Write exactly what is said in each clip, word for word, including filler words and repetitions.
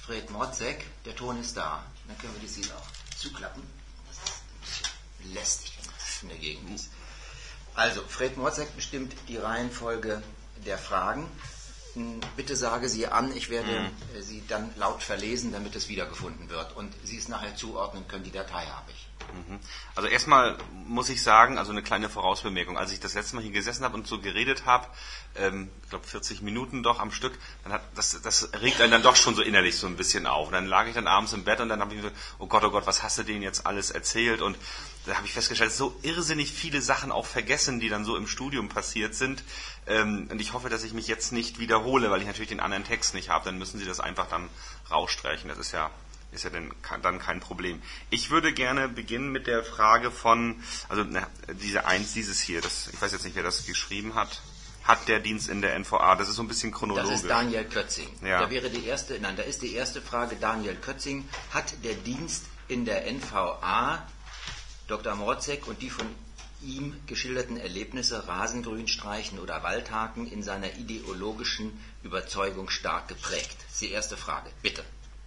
Fred Morzek, der Ton ist da. Dann können wir die Siele auch zuklappen. Das ist ein bisschen lästig, wenn das in der Gegend ist. Also, Fred Morzek bestimmt die Reihenfolge der Fragen. Bitte sage sie an, ich werde mhm. sie dann laut verlesen, damit es wiedergefunden wird. Und Sie es nachher zuordnen können, die Datei habe ich. Also erstmal muss ich sagen, also eine kleine Vorausbemerkung, als ich das letzte Mal hier gesessen habe und so geredet habe, ähm, ich glaube vierzig Minuten doch am Stück, dann hat das, das regt einen dann doch schon so innerlich so ein bisschen auf. Und dann lag ich dann abends im Bett und dann habe ich mir so, oh Gott, oh Gott, was hast du denen jetzt alles erzählt? Und da habe ich festgestellt, so irrsinnig viele Sachen auch vergessen, die dann so im Studium passiert sind. Ähm, und ich hoffe, dass ich mich jetzt nicht wiederhole, weil ich natürlich den anderen Text nicht habe. Dann müssen Sie das einfach dann rausstreichen. Das ist ja ist ja dann, dann kein Problem. Ich würde gerne beginnen mit der Frage von, also na, diese eins, dieses hier, das, ich weiß jetzt nicht, wer das geschrieben hat. Hat der Dienst in der N V A? Das ist so ein bisschen chronologisch. Das ist Daniel Kötzing. Ja. Da wäre die erste, nein, da ist die erste Frage Daniel Kötzing. Hat der Dienst in der N V A Doktor Morzek und die von ihm geschilderten Erlebnisse Rasengrün streichen oder Waldhaken in seiner ideologischen Überzeugung stark geprägt? Das ist die erste Frage. Bitte.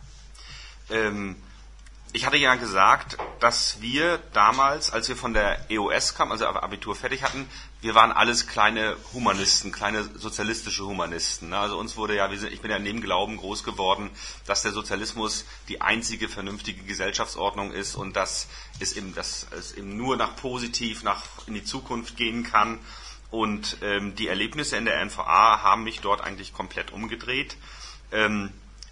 Ähm, ich hatte ja gesagt, dass wir damals, als wir von der E O S kamen, also Abitur fertig hatten, wir waren alles kleine Humanisten, kleine sozialistische Humanisten. Also uns wurde ja, wir sind, ich bin ja in dem Glauben groß geworden, dass der Sozialismus die einzige vernünftige Gesellschaftsordnung ist und dass es eben, dass es eben nur nach positiv, nach in die Zukunft gehen kann. Und ähm, die Erlebnisse in der N V A haben mich dort eigentlich komplett umgedreht. Ähm,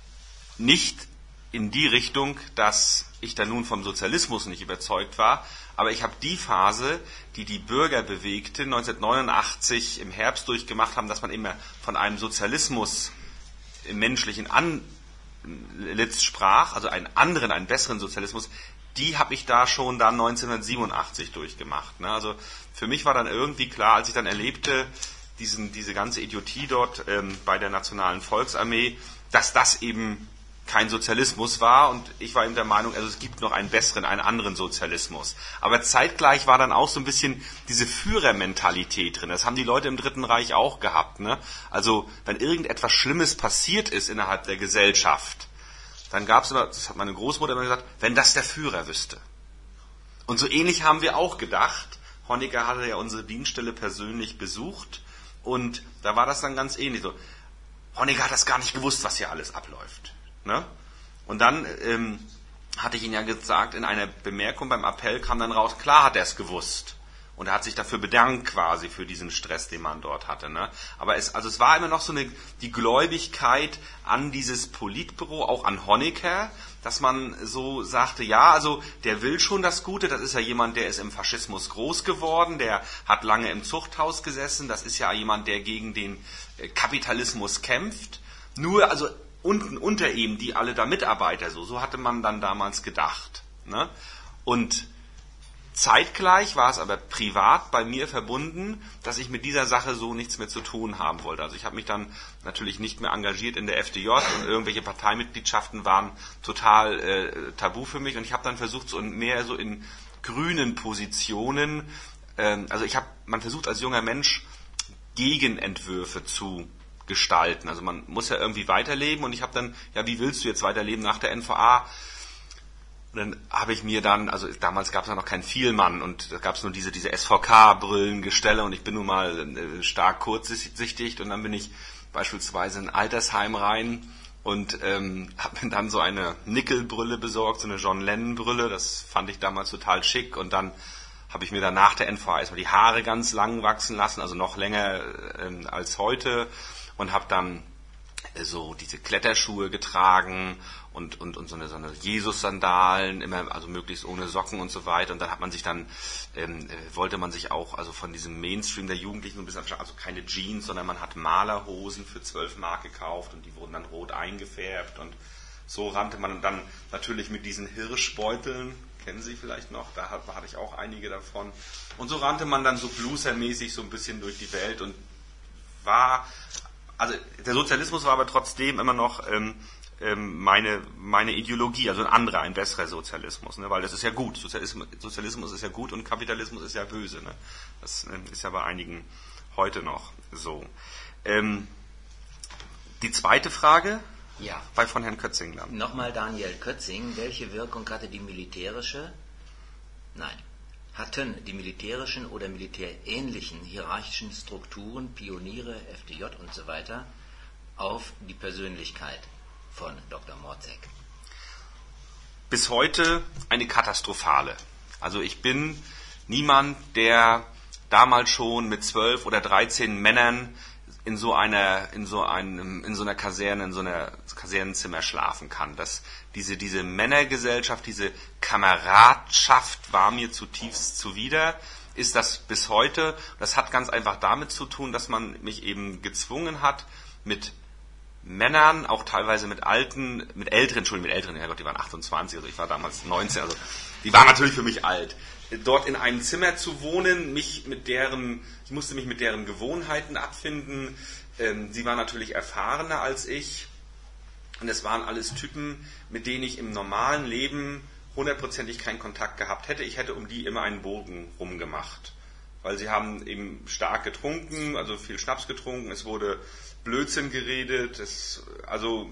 nicht in die Richtung, dass ich da nun vom Sozialismus nicht überzeugt war, aber ich habe die Phase, die die Bürger bewegte, neunzehnhundertneunundachtzig im Herbst durchgemacht haben, dass man immer von einem Sozialismus im menschlichen Antlitz sprach, also einen anderen, einen besseren Sozialismus, die habe ich da schon dann neunzehnhundertsiebenundachtzig durchgemacht. Also für mich war dann irgendwie klar, als ich dann erlebte, diesen, diese ganze Idiotie dort ähm, bei der Nationalen Volksarmee, dass das eben kein Sozialismus war und ich war eben der Meinung, also es gibt noch einen besseren, einen anderen Sozialismus. Aber zeitgleich war dann auch so ein bisschen diese Führermentalität drin. Das haben die Leute im Dritten Reich auch gehabt. Ne? Also wenn irgendetwas Schlimmes passiert ist innerhalb der Gesellschaft, dann gab es immer, das hat meine Großmutter immer gesagt, wenn das der Führer wüsste. Und so ähnlich haben wir auch gedacht. Honecker hatte ja unsere Dienststelle persönlich besucht und da war das dann ganz ähnlich. So, Honecker hat das gar nicht gewusst, was hier alles abläuft. Ne? Und dann ähm, hatte ich Ihnen ja gesagt, in einer Bemerkung beim Appell kam dann raus, klar hat er es gewusst. Und er hat sich dafür bedankt quasi für diesen Stress, den man dort hatte. Ne? Aber es, also es war immer noch so eine, die Gläubigkeit an dieses Politbüro, auch an Honecker, dass man so sagte, ja, also der will schon das Gute, das ist ja jemand, der ist im Faschismus groß geworden, der hat lange im Zuchthaus gesessen, das ist ja jemand, der gegen den Kapitalismus kämpft. Nur, also unten unter ihm, die alle da Mitarbeiter, so, so hatte man dann damals gedacht. Ne? Und zeitgleich war es aber privat bei mir verbunden, dass ich mit dieser Sache so nichts mehr zu tun haben wollte. Also ich habe mich dann natürlich nicht mehr engagiert in der F D J und irgendwelche Parteimitgliedschaften waren total äh, tabu für mich und ich habe dann versucht, so mehr so in grünen Positionen, ähm, also ich habe, man versucht als junger Mensch Gegenentwürfe zu gestalten. Also man muss ja irgendwie weiterleben und ich habe dann, ja, wie willst du jetzt weiterleben nach der N V A? Und dann habe ich mir dann, also damals gab es ja noch keinen Vielmann und da gab es nur diese, diese S V K-Brillengestelle und ich bin nun mal äh, stark kurzsichtig und dann bin ich beispielsweise in ein Altersheim rein und ähm, habe mir dann so eine Nickelbrille besorgt, so eine John Lennon-Brille, das fand ich damals total schick und dann habe ich mir dann nach der N V A erstmal die Haare ganz lang wachsen lassen, also noch länger ähm, als heute und habe dann äh, so diese Kletterschuhe getragen und, und, und so eine, so eine Jesus-Sandalen, immer, also möglichst ohne Socken und so weiter. Und dann hat man sich dann, ähm, wollte man sich auch, also von diesem Mainstream der Jugendlichen so ein bisschen, also keine Jeans, sondern man hat Malerhosen für zwölf Mark gekauft und die wurden dann rot eingefärbt und so rannte man dann natürlich mit diesen Hirschbeuteln, kennen Sie vielleicht noch, da hatte ich auch einige davon. Und so rannte man dann so bluesermäßig so ein bisschen durch die Welt und war, also der Sozialismus war aber trotzdem immer noch ähm, ähm, meine, meine Ideologie, also ein anderer, ein besserer Sozialismus, ne? Weil das ist ja gut, Sozialismus, Sozialismus ist ja gut und Kapitalismus ist ja böse. Ne? Das äh, ist ja bei einigen heute noch so. Ähm, die zweite Frage Ja. Bei von Herrn Kötzing dann. Nochmal Daniel Kötzing. Welche Wirkung hatte die militärische, nein, hatten die militärischen oder militärähnlichen hierarchischen Strukturen, Pioniere, F D J und so weiter, auf die Persönlichkeit von Doktor Morzek? Bis heute eine katastrophale. Also ich bin niemand, der damals schon mit zwölf oder dreizehn Männern in so einer, in so einem, in so einer Kaserne, in so einer Kasernenzimmer schlafen kann. Das, diese, diese Männergesellschaft, diese Kameradschaft war mir zutiefst zuwider, ist das bis heute. Das hat ganz einfach damit zu tun, dass man mich eben gezwungen hat, mit Männern, auch teilweise mit alten, mit älteren, Entschuldigung, mit älteren, Herrgott, die waren achtundzwanzig, also ich war damals neunzehn, also die waren natürlich für mich alt. Dort in einem Zimmer zu wohnen, mich mit deren, ich musste mich mit deren Gewohnheiten abfinden. Ähm, sie war natürlich erfahrener als ich. Und es waren alles Typen, mit denen ich im normalen Leben hundertprozentig keinen Kontakt gehabt hätte. Ich hätte um die immer einen Bogen rumgemacht. Weil sie haben eben stark getrunken, also viel Schnaps getrunken. Es wurde Blödsinn geredet. Es, also,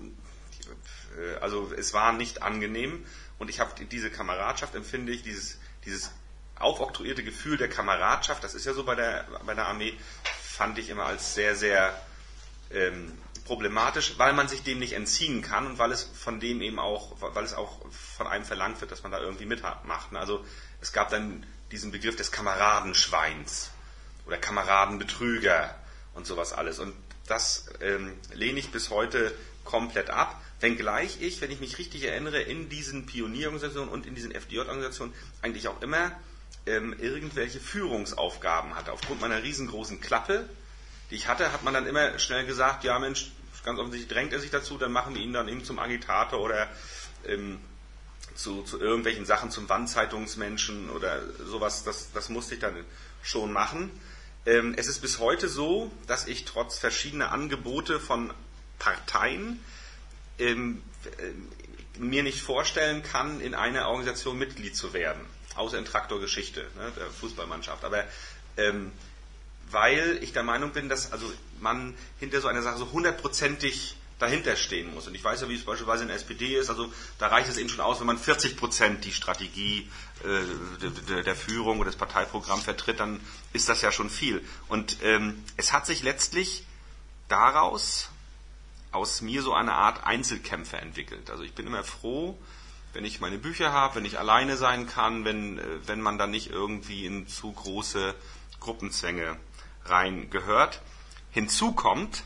also es war nicht angenehm. Und ich habe diese Kameradschaft, empfinde ich, dieses, dieses aufoktroyierte Gefühl der Kameradschaft, das ist ja so bei der, bei der Armee, fand ich immer als sehr, sehr ähm, problematisch, weil man sich dem nicht entziehen kann und weil es von dem eben auch, weil es auch von einem verlangt wird, dass man da irgendwie mitmacht. Also es gab dann diesen Begriff des Kameradenschweins oder Kameradenbetrüger und sowas alles. Und das ähm, lehne ich bis heute komplett ab. Wenngleich ich, wenn ich mich richtig erinnere, in diesen Pionierorganisationen und in diesen F D J-Organisationen eigentlich auch immer ähm, irgendwelche Führungsaufgaben hatte. Aufgrund meiner riesengroßen Klappe, die ich hatte, hat man dann immer schnell gesagt, ja Mensch, ganz offensichtlich drängt er sich dazu, dann machen wir ihn dann eben zum Agitator oder ähm, zu, zu irgendwelchen Sachen, zum Wandzeitungsmenschen oder sowas. Das, das musste ich dann schon machen. Ähm, es ist bis heute so, dass ich trotz verschiedener Angebote von Parteien Ähm, äh, mir nicht vorstellen kann, in einer Organisation Mitglied zu werden, außer in Traktor Geschichte, ne, der Fußballmannschaft. Aber ähm, weil ich der Meinung bin, dass also man hinter so einer Sache so hundertprozentig dahinter stehen muss. Und ich weiß ja, wie es beispielsweise in der S P D ist, also da reicht es eben schon aus, wenn man vierzig Prozent die Strategie äh, der, der Führung oder das Parteiprogramm vertritt, dann ist das ja schon viel. Und ähm, es hat sich letztlich daraus aus mir so eine Art Einzelkämpfer entwickelt. Also ich bin immer froh, wenn ich meine Bücher habe, wenn ich alleine sein kann, wenn, wenn man dann nicht irgendwie in zu große Gruppenzwänge reingehört. Hinzu kommt,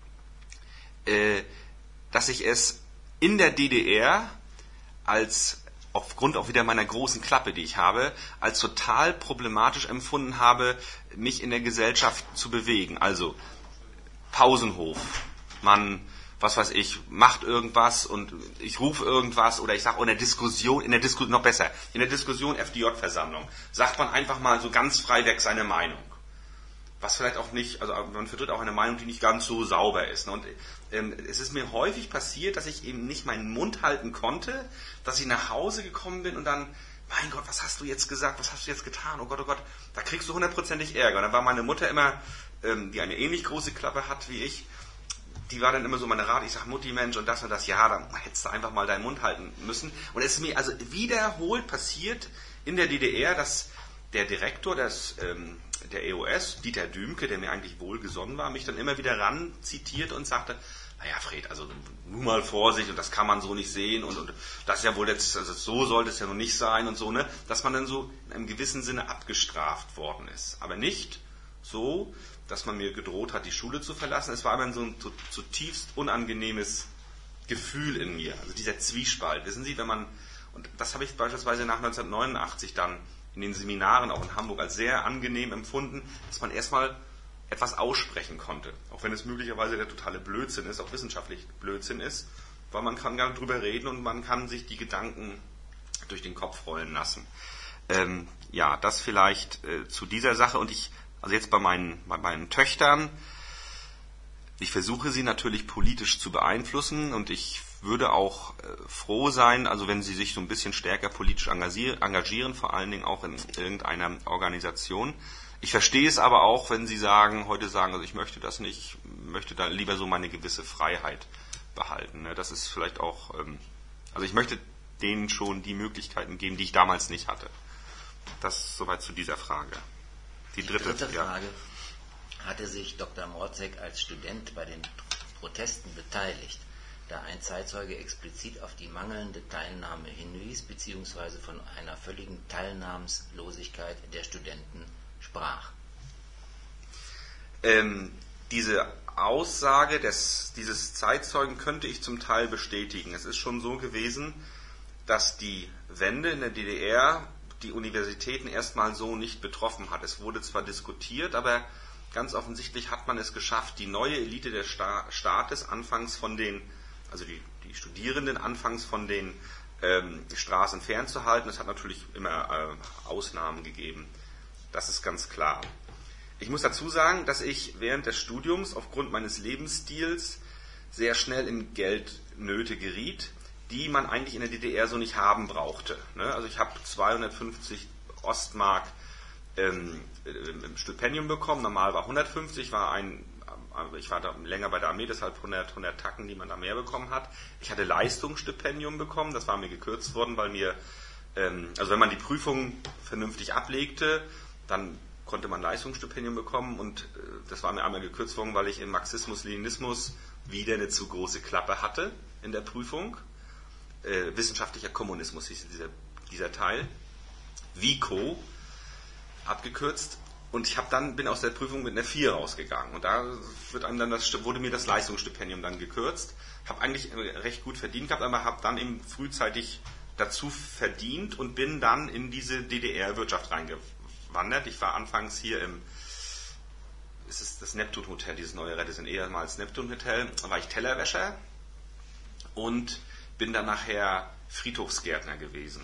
äh, dass ich es in der D D R als, aufgrund auch wieder meiner großen Klappe, die ich habe, als total problematisch empfunden habe, mich in der Gesellschaft zu bewegen. Also Pausenhof, man, was weiß ich, macht irgendwas und ich rufe irgendwas oder ich sage, oh, in der Diskussion, in der Diskussion, noch besser, in der Diskussion F D J-Versammlung, sagt man einfach mal so ganz frei weg seine Meinung. Was vielleicht auch nicht, also man vertritt auch eine Meinung, die nicht ganz so sauber ist. Und ähm, es ist mir häufig passiert, dass ich eben nicht meinen Mund halten konnte, dass ich nach Hause gekommen bin und dann, mein Gott, was hast du jetzt gesagt, was hast du jetzt getan, oh Gott, oh Gott, da kriegst du hundertprozentig Ärger. Und dann war meine Mutter immer, ähm, die eine ähnlich große Klappe hat wie ich, die war dann immer so meine Rat, ich sag Mutti, Mensch, und das und das, ja, dann hättest du einfach mal deinen Mund halten müssen. Und es ist mir also wiederholt passiert in der D D R, dass der Direktor des, ähm, der E O S, Dieter Dümke, der mir eigentlich wohlgesonnen war, mich dann immer wieder ran zitiert und sagte, naja, Fred, also nur mal Vorsicht und das kann man so nicht sehen und, und das ist ja wohl jetzt, also so sollte es ja noch nicht sein und so, ne, dass man dann so in einem gewissen Sinne abgestraft worden ist. Aber nicht so, dass man mir gedroht hat, die Schule zu verlassen. Es war immer so ein zutiefst unangenehmes Gefühl in mir, also dieser Zwiespalt. Wissen Sie, wenn man, und das habe ich beispielsweise nach neunzehnhundertneunundachtzig dann in den Seminaren auch in Hamburg als sehr angenehm empfunden, dass man erstmal etwas aussprechen konnte. Auch wenn es möglicherweise der totale Blödsinn ist, auch wissenschaftlich Blödsinn ist, weil man kann gar nicht drüber reden und man kann sich die Gedanken durch den Kopf rollen lassen. Ähm, ja, das vielleicht äh, zu dieser Sache. Und ich, also jetzt bei meinen, bei meinen Töchtern, ich versuche sie natürlich politisch zu beeinflussen und ich würde auch äh, froh sein, also wenn sie sich so ein bisschen stärker politisch engagieren, engagieren, vor allen Dingen auch in irgendeiner Organisation. Ich verstehe es aber auch, wenn sie sagen, heute sagen, also ich möchte das nicht, ich möchte da lieber so meine gewisse Freiheit behalten. Ne? Das ist vielleicht auch, ähm, also ich möchte denen schon die Möglichkeiten geben, die ich damals nicht hatte. Das soweit zu dieser Frage. Die, die dritte, dritte ja. Frage. Hatte sich Doktor Morzek als Student bei den Protesten beteiligt, da ein Zeitzeuge explizit auf die mangelnde Teilnahme hinwies, beziehungsweise von einer völligen Teilnahmslosigkeit der Studenten sprach? Ähm, diese Aussage des, dieses Zeitzeugen könnte ich zum Teil bestätigen. Es ist schon so gewesen, dass die Wende in der D D R die Universitäten erstmal so nicht betroffen hat. Es wurde zwar diskutiert, aber ganz offensichtlich hat man es geschafft, die neue Elite des Sta- Staates anfangs von den, also die, die Studierenden anfangs von den ähm, Straßen fernzuhalten. Es hat natürlich immer äh, Ausnahmen gegeben. Das ist ganz klar. Ich muss dazu sagen, dass ich während des Studiums aufgrund meines Lebensstils sehr schnell in Geldnöte geriet, die man eigentlich in der D D R so nicht haben brauchte. Also ich habe zweihundertfünfzig Ostmark ähm, im Stipendium bekommen, normal war hundertfünfzig, war ein, ich war da länger bei der Armee, deshalb hundert, hundert Tacken, die man da mehr bekommen hat. Ich hatte Leistungsstipendium bekommen, das war mir gekürzt worden, weil mir, ähm, also wenn man die Prüfung vernünftig ablegte, dann konnte man Leistungsstipendium bekommen und äh, das war mir einmal gekürzt worden, weil ich im Marxismus-Leninismus wieder eine zu große Klappe hatte in der Prüfung. Äh, wissenschaftlicher Kommunismus hieß dieser, dieser Teil. WICO, abgekürzt. Und ich hab dann, bin aus der Prüfung mit einer vier rausgegangen. Und da wird einem dann das, wurde mir das Leistungsstipendium dann gekürzt. Habe eigentlich recht gut verdient gehabt, aber habe dann eben frühzeitig dazu verdient und bin dann in diese D D R-Wirtschaft reingewandert. Ich war anfangs hier im, es ist das Neptun Hotel, dieses neue Radisson, ehemals Neptun Hotel, da war ich Tellerwäscher und bin dann nachher Friedhofsgärtner gewesen.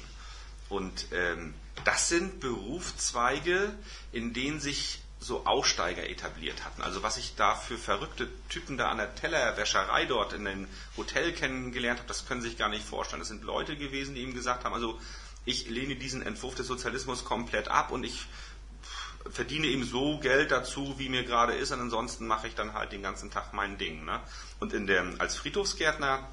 Und ähm, das sind Berufszweige, in denen sich so Aussteiger etabliert hatten. Also was ich da für verrückte Typen da an der Tellerwäscherei dort in dem Hotel kennengelernt habe, das können Sie sich gar nicht vorstellen. Das sind Leute gewesen, die ihm gesagt haben, also ich lehne diesen Entwurf des Sozialismus komplett ab und ich verdiene ihm so Geld dazu, wie mir gerade ist, und ansonsten mache ich dann halt den ganzen Tag mein Ding. Ne? Und in der, als Friedhofsgärtner,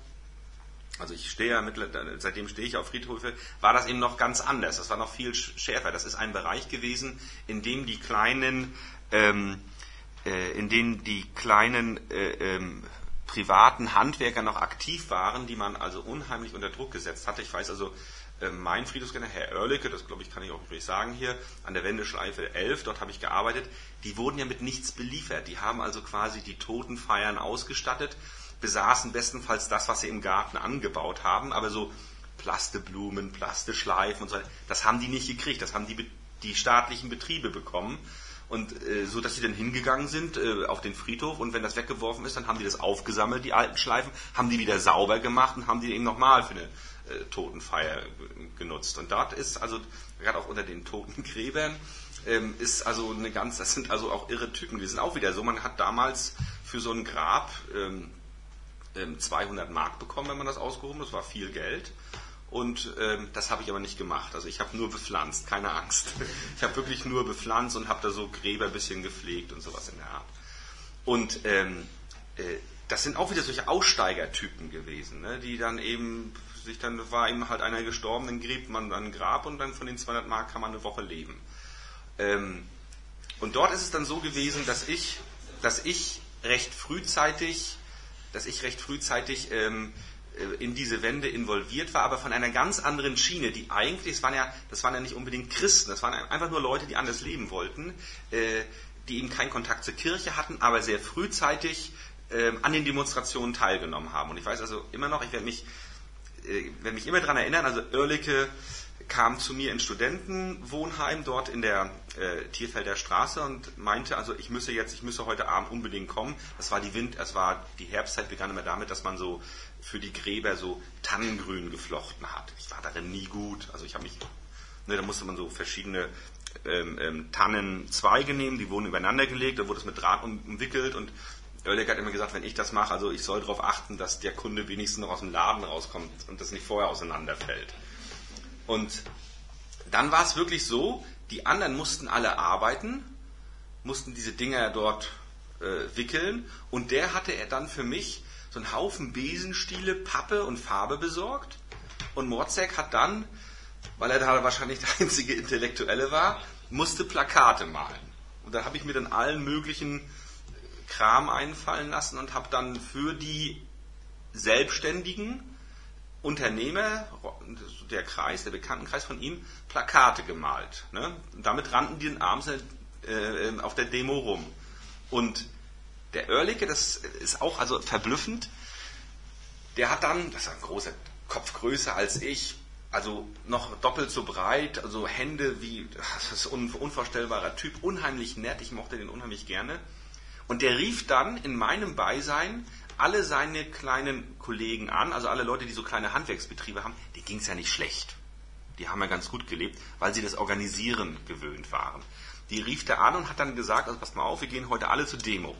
also ich stehe ja mittlerweile, seitdem stehe ich auf Friedhöfe, war das eben noch ganz anders. Das war noch viel schärfer. Das ist ein Bereich gewesen, in dem die kleinen, ähm, äh, in dem die kleinen äh, ähm, privaten Handwerker noch aktiv waren, die man also unheimlich unter Druck gesetzt hatte. Ich weiß also, äh, mein Friedhofsgärtner, Herr Oerlicke, das glaube ich kann ich auch wirklich sagen hier, an der Wendeschleife elf, dort habe ich gearbeitet, die wurden ja mit nichts beliefert. Die haben also quasi die Totenfeiern ausgestattet, besaßen bestenfalls das, was sie im Garten angebaut haben, aber so Plasteblumen, Plasteschleifen und so weiter, das haben die nicht gekriegt, das haben die, die staatlichen Betriebe bekommen und äh, so, dass sie dann hingegangen sind äh, auf den Friedhof und wenn das weggeworfen ist, dann haben die das aufgesammelt, die alten Schleifen, haben die wieder sauber gemacht und haben die eben nochmal für eine äh, Totenfeier genutzt. Und dort ist also, gerade auch unter den Totengräbern, ähm, ist also eine ganz, das sind also auch irre Typen, die sind auch wieder so, man hat damals für so ein Grab ähm, zweihundert Mark bekommen, wenn man das ausgehoben hat. Das war viel Geld. Und ähm, das habe ich aber nicht gemacht. Also ich habe nur bepflanzt, keine Angst. Ich habe wirklich nur bepflanzt und habe da so Gräber ein bisschen gepflegt und sowas in der Art. Und ähm, äh, das sind auch wieder solche Aussteigertypen gewesen, ne, die dann eben, sich dann war eben halt einer gestorben, dann gräbt man ein Grab und dann von den zweihundert Mark kann man eine Woche leben. Ähm, und dort ist es dann so gewesen, dass ich, dass ich recht frühzeitig dass ich recht frühzeitig ähm, in diese Wende involviert war, aber von einer ganz anderen Schiene, die eigentlich, das waren ja, das waren ja nicht unbedingt Christen, das waren einfach nur Leute, die anders leben wollten, äh, die eben keinen Kontakt zur Kirche hatten, aber sehr frühzeitig äh, an den Demonstrationen teilgenommen haben. Und ich weiß also immer noch, ich werde mich, äh, werde mich immer daran erinnern, also Oerlicke kam zu mir ins Studentenwohnheim dort in der äh, Tierfelder Straße und meinte, also ich müsse jetzt, ich müsse heute Abend unbedingt kommen. Das war die Wind, es war die Herbstzeit, begann immer damit, dass man so für die Gräber so Tannengrün geflochten hat. Ich war darin nie gut, also ich habe mich, ne, da musste man so verschiedene ähm, ähm, Tannenzweige nehmen, die wurden übereinander gelegt, da wurde es mit Draht um, umwickelt und Oerlicke hat immer gesagt, wenn ich das mache, also ich soll darauf achten, dass der Kunde wenigstens noch aus dem Laden rauskommt und das nicht vorher auseinanderfällt. Und dann war es wirklich so, die anderen mussten alle arbeiten, mussten diese Dinger dort äh, wickeln und der hatte er dann für mich so einen Haufen Besenstiele, Pappe und Farbe besorgt. Und Mrotzek hat dann, weil er da wahrscheinlich der einzige Intellektuelle war, musste Plakate malen. Und da habe ich mir dann allen möglichen Kram einfallen lassen und habe dann für die selbstständigen Unternehmer, der Kreis, der Bekanntenkreis von ihm, Plakate gemalt. Ne? Und damit rannten die dann abends äh, auf der Demo rum. Und der Oerlikon, das ist auch also verblüffend, der hat dann, das ist ein großer Kopf größer als ich, also noch doppelt so breit, also Hände wie, das ist ein unvorstellbarer Typ, unheimlich nett, ich mochte den unheimlich gerne. Und der rief dann in meinem Beisein alle seine kleinen Kollegen an, also alle Leute, die so kleine Handwerksbetriebe haben, denen ging es ja nicht schlecht. Die haben ja ganz gut gelebt, weil sie das Organisieren gewöhnt waren. Die rief der an und hat dann gesagt, also passt mal auf, wir gehen heute alle zur Demo.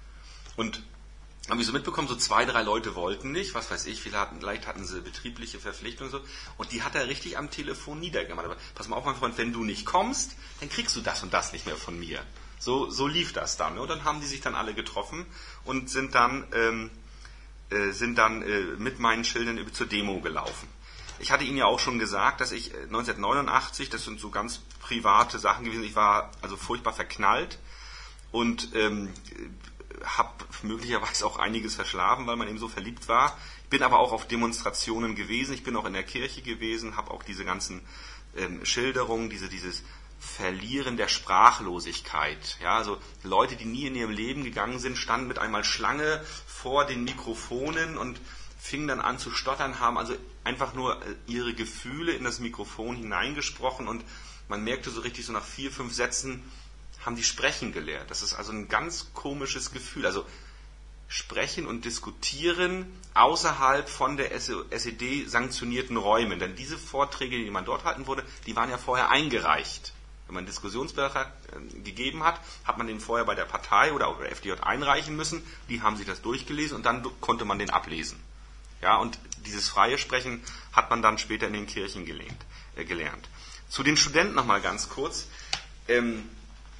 Und habe ich so mitbekommen, so zwei, drei Leute wollten nicht, was weiß ich, viele hatten, vielleicht hatten sie betriebliche Verpflichtungen und so. Und die hat er richtig am Telefon niedergemacht. Aber pass mal auf, mein Freund, wenn du nicht kommst, dann kriegst du das und das nicht mehr von mir. So, so lief das dann. Ne? Und dann haben die sich dann alle getroffen und sind dann, ähm, äh, sind dann äh, mit meinen Schildern zur Demo gelaufen. Ich hatte Ihnen ja auch schon gesagt, dass ich neunzehnhundertneunundachtzig, das sind so ganz private Sachen gewesen, ich war also furchtbar verknallt und ähm, habe möglicherweise auch einiges verschlafen, weil man eben so verliebt war. Ich bin aber auch auf Demonstrationen gewesen, ich bin auch in der Kirche gewesen, habe auch diese ganzen ähm, Schilderungen, diese, dieses Verlieren der Sprachlosigkeit. Ja, also Leute, die nie in ihrem Leben gegangen sind, standen mit einmal Schlange vor den Mikrofonen und fingen dann an zu stottern, haben also einfach nur ihre Gefühle in das Mikrofon hineingesprochen und man merkte so richtig, so nach vier, fünf Sätzen haben die sprechen gelernt. Das ist also ein ganz komisches Gefühl. Also sprechen und diskutieren außerhalb von der S E D-sanktionierten Räumen. Denn diese Vorträge, die man dort halten wurde, die waren ja vorher eingereicht. Wenn man einen Diskussionsbeitrag gegeben hat, hat man den vorher bei der Partei oder auch der F D J einreichen müssen. Die haben sich das durchgelesen und dann konnte man den ablesen. Ja, und dieses freie Sprechen hat man dann später in den Kirchen gelernt. Äh, gelernt. Zu den Studenten nochmal ganz kurz. Ähm,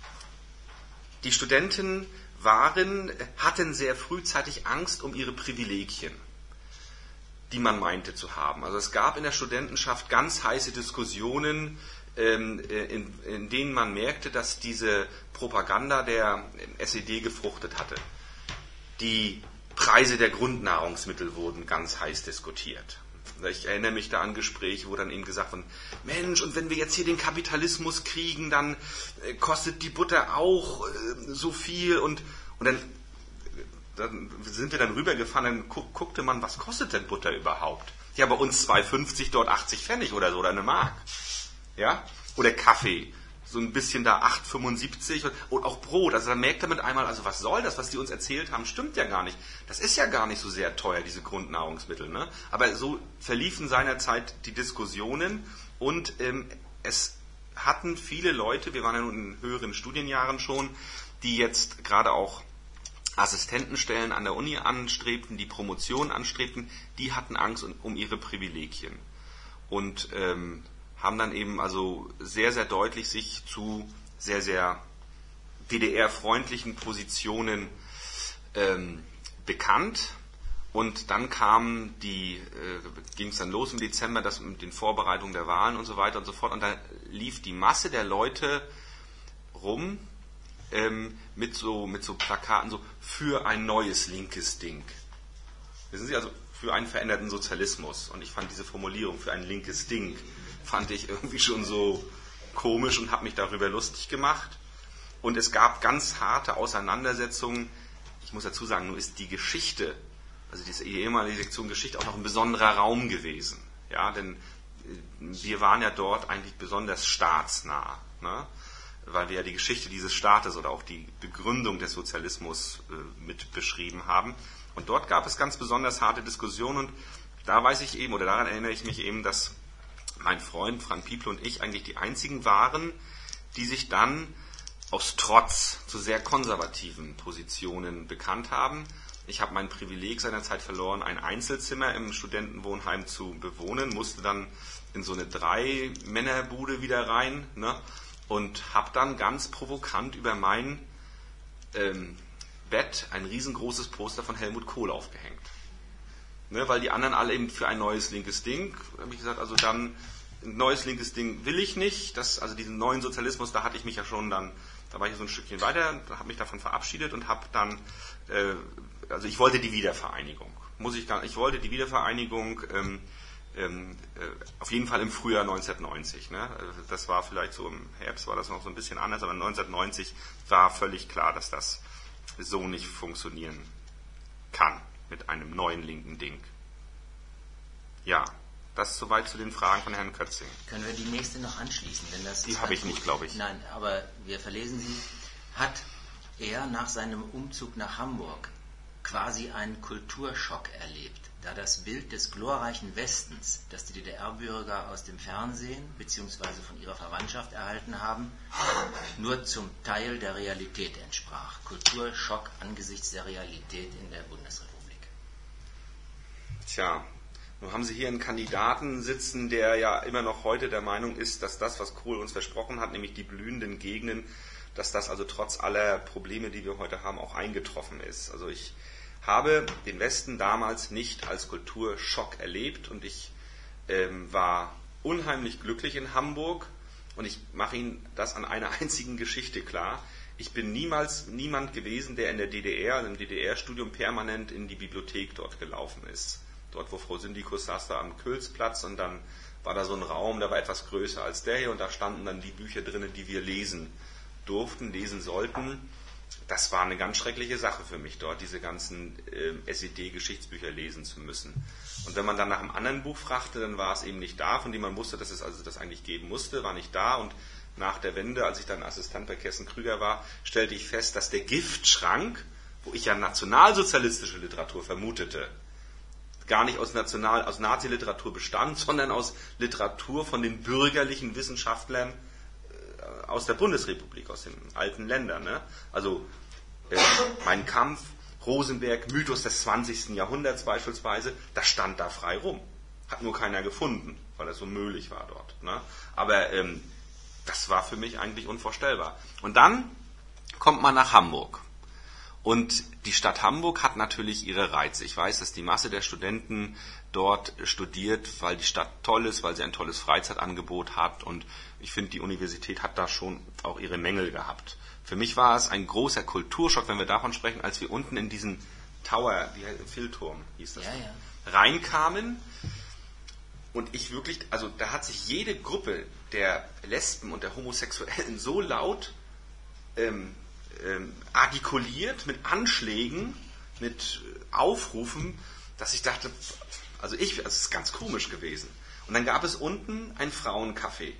die Studenten waren, hatten sehr frühzeitig Angst um ihre Privilegien, die man meinte zu haben. Also es gab in der Studentenschaft ganz heiße Diskussionen, ähm, in, in denen man merkte, dass diese Propaganda der S E D gefruchtet hatte. Die Preise der Grundnahrungsmittel wurden ganz heiß diskutiert. Ich erinnere mich da an Gespräche, wo dann eben gesagt wurde, Mensch, und wenn wir jetzt hier den Kapitalismus kriegen, dann äh, kostet die Butter auch äh, so viel. Und, und dann, dann sind wir dann rübergefahren, dann gu- guckte man, was kostet denn Butter überhaupt? Ja, bei uns zwei fünfzig, dort achtzig Pfennig oder so, oder eine Mark. Ja? Oder Kaffee. So ein bisschen da acht fünfundsiebzig und auch Brot. Also da merkt er mit einmal, also was soll das, was die uns erzählt haben, stimmt ja gar nicht. Das ist ja gar nicht so sehr teuer, diese Grundnahrungsmittel. Ne? Aber so verliefen seinerzeit die Diskussionen und ähm, es hatten viele Leute, wir waren ja nun in höheren Studienjahren schon, die jetzt gerade auch Assistentenstellen an der Uni anstrebten, die Promotion anstrebten, die hatten Angst um ihre Privilegien. Und ähm, haben dann eben also sehr, sehr deutlich sich zu sehr, sehr D D R-freundlichen Positionen ähm, bekannt. Und dann kam die, äh, ging es dann los im Dezember, das mit den Vorbereitungen der Wahlen und so weiter und so fort. Und da lief die Masse der Leute rum ähm, mit so mit so Plakaten, so für ein neues linkes Ding. Wissen Sie, also für einen veränderten Sozialismus. Und ich fand diese Formulierung für ein linkes Ding fand ich irgendwie schon so komisch und habe mich darüber lustig gemacht. Und es gab ganz harte Auseinandersetzungen. Ich muss dazu sagen, nur ist die Geschichte, also diese ehemalige Sektion Geschichte, auch noch ein besonderer Raum gewesen. Ja, denn wir waren ja dort eigentlich besonders staatsnah, ne? Weil wir ja die Geschichte dieses Staates oder auch die Begründung des Sozialismus äh, mit beschrieben haben. Und dort gab es ganz besonders harte Diskussionen und da weiß ich eben, oder daran erinnere ich mich eben, dass mein Freund Frank Pieple und ich eigentlich die einzigen waren, die sich dann aus Trotz zu sehr konservativen Positionen bekannt haben. Ich habe mein Privileg seinerzeit verloren, ein Einzelzimmer im Studentenwohnheim zu bewohnen, musste dann in so eine Drei-Männer-Bude wieder rein, ne, und habe dann ganz provokant über mein ähm, Bett ein riesengroßes Poster von Helmut Kohl aufgehängt. Ne, weil die anderen alle eben für ein neues linkes Ding, habe ich gesagt, also dann ein neues linkes Ding will ich nicht. Das, also diesen neuen Sozialismus, da hatte ich mich ja schon dann, da war ich so ein Stückchen weiter, habe mich davon verabschiedet und habe dann, äh, also ich wollte die Wiedervereinigung. Muss ich gar, ich wollte die Wiedervereinigung ähm, ähm, äh, auf jeden Fall im Frühjahr neunzehnhundertneunzig. Ne? Das war vielleicht so im Herbst, war das noch so ein bisschen anders, aber neunzehnhundertneunzig war völlig klar, dass das so nicht funktionieren kann mit einem neuen linken Ding. Ja, das soweit zu den Fragen von Herrn Kötzing. Können wir die nächste noch anschließen? Denn das die habe ich nicht, glaube ich. Nein, aber wir verlesen sie. Hat er nach seinem Umzug nach Hamburg quasi einen Kulturschock erlebt, da das Bild des glorreichen Westens, das die D D R-Bürger aus dem Fernsehen bzw. von ihrer Verwandtschaft erhalten haben, nur zum Teil der Realität entsprach? Kulturschock angesichts der Realität in der Bundesrepublik. Tja, nun haben Sie hier einen Kandidaten sitzen, der ja immer noch heute der Meinung ist, dass das, was Kohl uns versprochen hat, nämlich die blühenden Gegenden, dass das also trotz aller Probleme, die wir heute haben, auch eingetroffen ist. Also ich habe den Westen damals nicht als Kulturschock erlebt und ich ähm, war unheimlich glücklich in Hamburg und ich mache Ihnen das an einer einzigen Geschichte klar. Ich bin niemals niemand gewesen, der in der D D R, also im D D R-Studium permanent in die Bibliothek dort gelaufen ist. Dort, wo Frau Syndikus saß, da am Kölzplatz und dann war da so ein Raum, der war etwas größer als der hier und da standen dann die Bücher drin, die wir lesen durften, lesen sollten. Das war eine ganz schreckliche Sache für mich dort, diese ganzen äh, S E D-Geschichtsbücher lesen zu müssen. Und wenn man dann nach einem anderen Buch fragte, dann war es eben nicht da, von dem man wusste, dass es also das eigentlich geben musste, war nicht da. Und nach der Wende, als ich dann Assistent bei Kessen Krüger war, stellte ich fest, dass der Giftschrank, wo ich ja nationalsozialistische Literatur vermutete, gar nicht aus, National, aus Nazi-Literatur bestand, sondern aus Literatur von den bürgerlichen Wissenschaftlern äh, aus der Bundesrepublik, aus den alten Ländern. Ne? Also äh, Mein Kampf, Rosenberg, Mythos des zwanzigsten Jahrhunderts beispielsweise, das stand da frei rum. Hat nur keiner gefunden, weil das so möglich war dort. Ne? Aber ähm, das war für mich eigentlich unvorstellbar. Und dann kommt man nach Hamburg. Und die Stadt Hamburg hat natürlich ihre Reize. Ich weiß, dass die Masse der Studenten dort studiert, weil die Stadt toll ist, weil sie ein tolles Freizeitangebot hat. Und ich finde, die Universität hat da schon auch ihre Mängel gehabt. Für mich war es ein großer Kulturschock, wenn wir davon sprechen, als wir unten in diesen Tower, wie heißt, Philturm hieß das, ja, ja. reinkamen. Und ich wirklich, also da hat sich jede Gruppe der Lesben und der Homosexuellen so laut ähm, Ähm, artikuliert mit Anschlägen, mit Aufrufen, dass ich dachte, also ich, also es ist ganz komisch gewesen. Und dann gab es unten ein Frauencafé.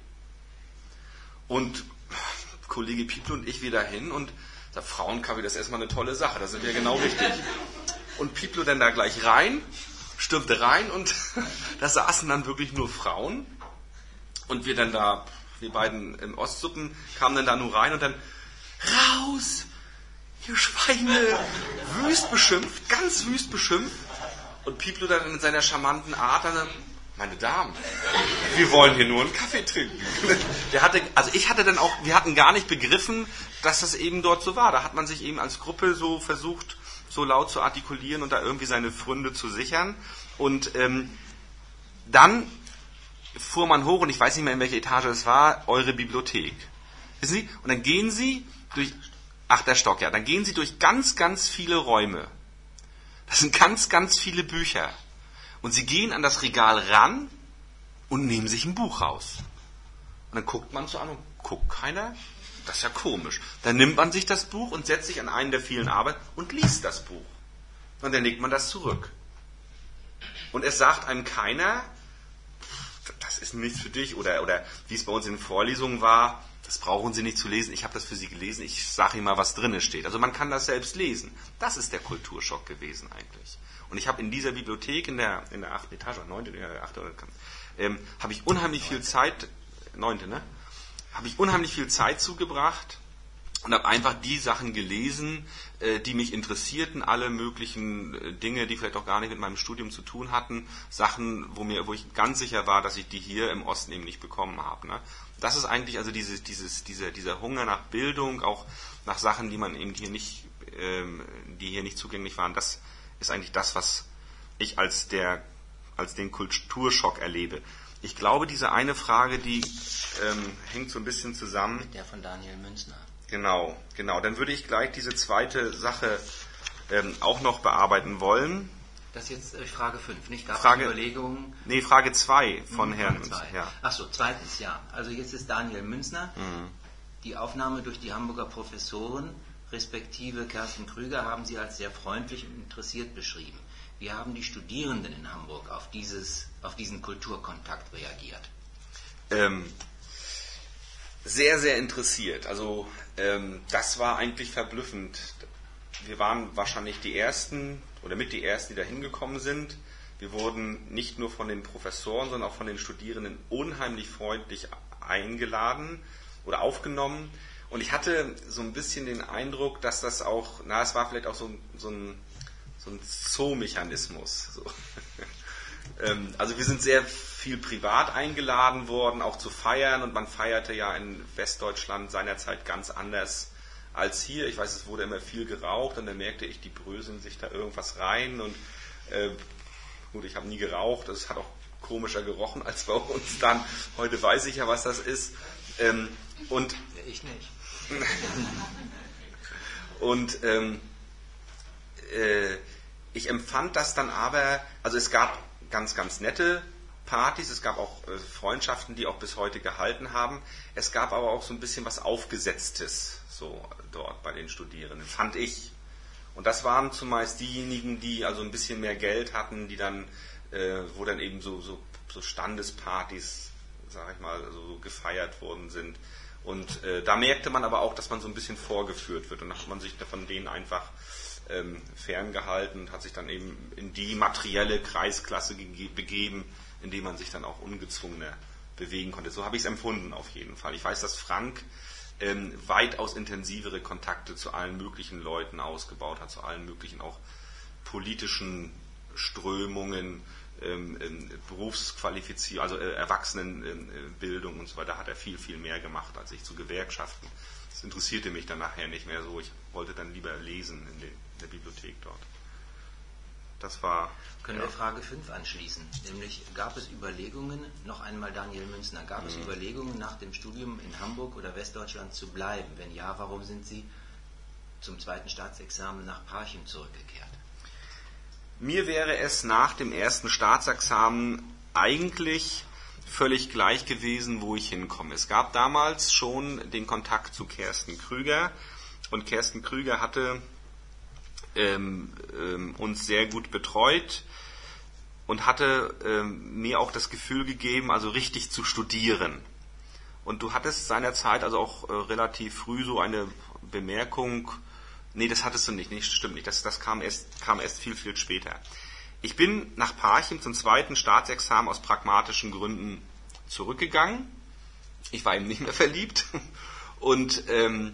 Und Kollege Pieplo und ich wieder hin und der Frauencafé, das ist erstmal eine tolle Sache, da sind wir genau richtig. Und Pieplo dann da gleich rein, stürmte rein und da saßen dann wirklich nur Frauen. Und wir dann da, wir beiden im Ostsuppen, kamen dann da nur rein und dann raus, ihr Schweine, wüst beschimpft, ganz wüst beschimpft. Und Pieplo dann in seiner charmanten Art dann, meine Damen, wir wollen hier nur einen Kaffee trinken. Der hatte, also ich hatte dann auch, wir hatten gar nicht begriffen, dass das eben dort so war. Da hat man sich eben als Gruppe so versucht, so laut zu artikulieren und da irgendwie seine Pfründe zu sichern. Und ähm, dann fuhr man hoch, und ich weiß nicht mehr, in welcher Etage es war, eure Bibliothek. Wissen Sie? Und dann gehen Sie durch, achter Stock, ja, dann gehen Sie durch ganz, ganz viele Räume. Das sind ganz, ganz viele Bücher. Und Sie gehen an das Regal ran und nehmen sich ein Buch raus. Und dann guckt man so an und guckt keiner. Das ist ja komisch. Dann nimmt man sich das Buch und setzt sich an einen der vielen Arbeiten und liest das Buch. Und dann legt man das zurück. Und es sagt einem keiner, das ist nichts für dich. Oder, oder wie es bei uns in den Vorlesungen war, das brauchen Sie nicht zu lesen, ich habe das für Sie gelesen, ich sage Ihnen mal, was drinnen steht. Also man kann das selbst lesen. Das ist der Kulturschock gewesen eigentlich. Und ich habe in dieser Bibliothek, in der, in der achten Etage, neunte, äh, achte, ähm, habe ich unheimlich viel Zeit, neunte, ne? Habe ich unheimlich viel Zeit zugebracht und habe einfach die Sachen gelesen, äh, die mich interessierten, alle möglichen äh, Dinge, die vielleicht auch gar nicht mit meinem Studium zu tun hatten, Sachen, wo mir, wo ich ganz sicher war, dass ich die hier im Osten eben nicht bekommen habe. Ne? Das ist eigentlich also dieses, dieses, dieser, dieser Hunger nach Bildung, auch nach Sachen, die man eben hier nicht, ähm, die hier nicht zugänglich waren. Das ist eigentlich das, was, ich als, der, als den Kulturschock erlebe. Ich glaube, diese eine Frage, die ähm, hängt so ein bisschen zusammen. Mit der von Daniel Münzner. Genau, genau. Dann würde ich gleich diese zweite Sache ähm, auch noch bearbeiten wollen. Das ist jetzt äh, Frage fünf, nicht? Gab Frage, es Überlegungen? Nee, Frage zwei von hm, Herrn Frage Münzner. Ja. Achso, zweitens, ja. Also jetzt ist Daniel Münzner. Mhm. Die Aufnahme durch die Hamburger Professoren, respektive Kerstin Krüger, haben Sie als sehr freundlich und interessiert beschrieben. Wie haben die Studierenden in Hamburg auf, dieses, auf diesen Kulturkontakt reagiert? Ähm, sehr, sehr interessiert. Also ähm, das war eigentlich verblüffend. Wir waren wahrscheinlich die Ersten oder mit die Ersten, die da hingekommen sind. Wir wurden nicht nur von den Professoren, sondern auch von den Studierenden unheimlich freundlich eingeladen oder aufgenommen. Und ich hatte so ein bisschen den Eindruck, dass das auch, na, es war vielleicht auch so, so ein so ein Zoo-Mechanismus. So. ähm, also wir sind sehr viel privat eingeladen worden, auch zu feiern, und man feierte ja in Westdeutschland seinerzeit ganz anders als hier. Ich weiß, es wurde immer viel geraucht und dann merkte ich, die bröseln sich da irgendwas rein, und äh, gut, ich habe nie geraucht, es hat auch komischer gerochen als bei uns dann. Heute weiß ich ja, was das ist. Ähm, und ich nicht. und ähm, äh, ich empfand das dann aber, also es gab ganz, ganz nette Partys, es gab auch äh, Freundschaften, die auch bis heute gehalten haben. Es gab aber auch so ein bisschen was Aufgesetztes so dort bei den Studierenden, fand ich. Und das waren zumeist diejenigen, die also ein bisschen mehr Geld hatten, die dann, äh, wo dann eben so, so, so Standespartys, sag ich mal, so gefeiert worden sind. Und äh, da merkte man aber auch, dass man so ein bisschen vorgeführt wird, und dann hat man sich von denen einfach ähm, ferngehalten und hat sich dann eben in die materielle Kreisklasse ge- begeben, in die man sich dann auch ungezwungener bewegen konnte. So habe ich es empfunden auf jeden Fall. Ich weiß, dass Frank ähm, weitaus intensivere Kontakte zu allen möglichen Leuten ausgebaut hat, zu allen möglichen auch politischen Strömungen, ähm, ähm, Berufsqualifizierung, also äh, Erwachsenenbildung ähm, und so weiter, hat er viel, viel mehr gemacht als ich zu Gewerkschaften. Das interessierte mich dann nachher nicht mehr so. Ich wollte dann lieber lesen in, den, in der Bibliothek dort. Das war... Können ja. wir Frage fünf anschließen? Nämlich, gab es Überlegungen, noch einmal Daniel Münzner, gab mhm. es Überlegungen, nach dem Studium in Hamburg oder Westdeutschland zu bleiben? Wenn ja, warum sind Sie zum zweiten Staatsexamen nach Parchim zurückgekehrt? Mir wäre es nach dem ersten Staatsexamen eigentlich völlig gleich gewesen, wo ich hinkomme. Es gab damals schon den Kontakt zu Kerstin Krüger, und Kerstin Krüger hatte ähm, ähm, uns sehr gut betreut und hatte ähm, mir auch das Gefühl gegeben, also richtig zu studieren. Und du hattest seinerzeit also auch äh, relativ früh so eine Bemerkung, nee, das hattest du nicht, nee, stimmt nicht, das, das kam, erst, kam erst viel, viel später. Ich bin nach Parchim zum zweiten Staatsexamen aus pragmatischen Gründen zurückgegangen. Ich war eben nicht mehr verliebt. Und ähm,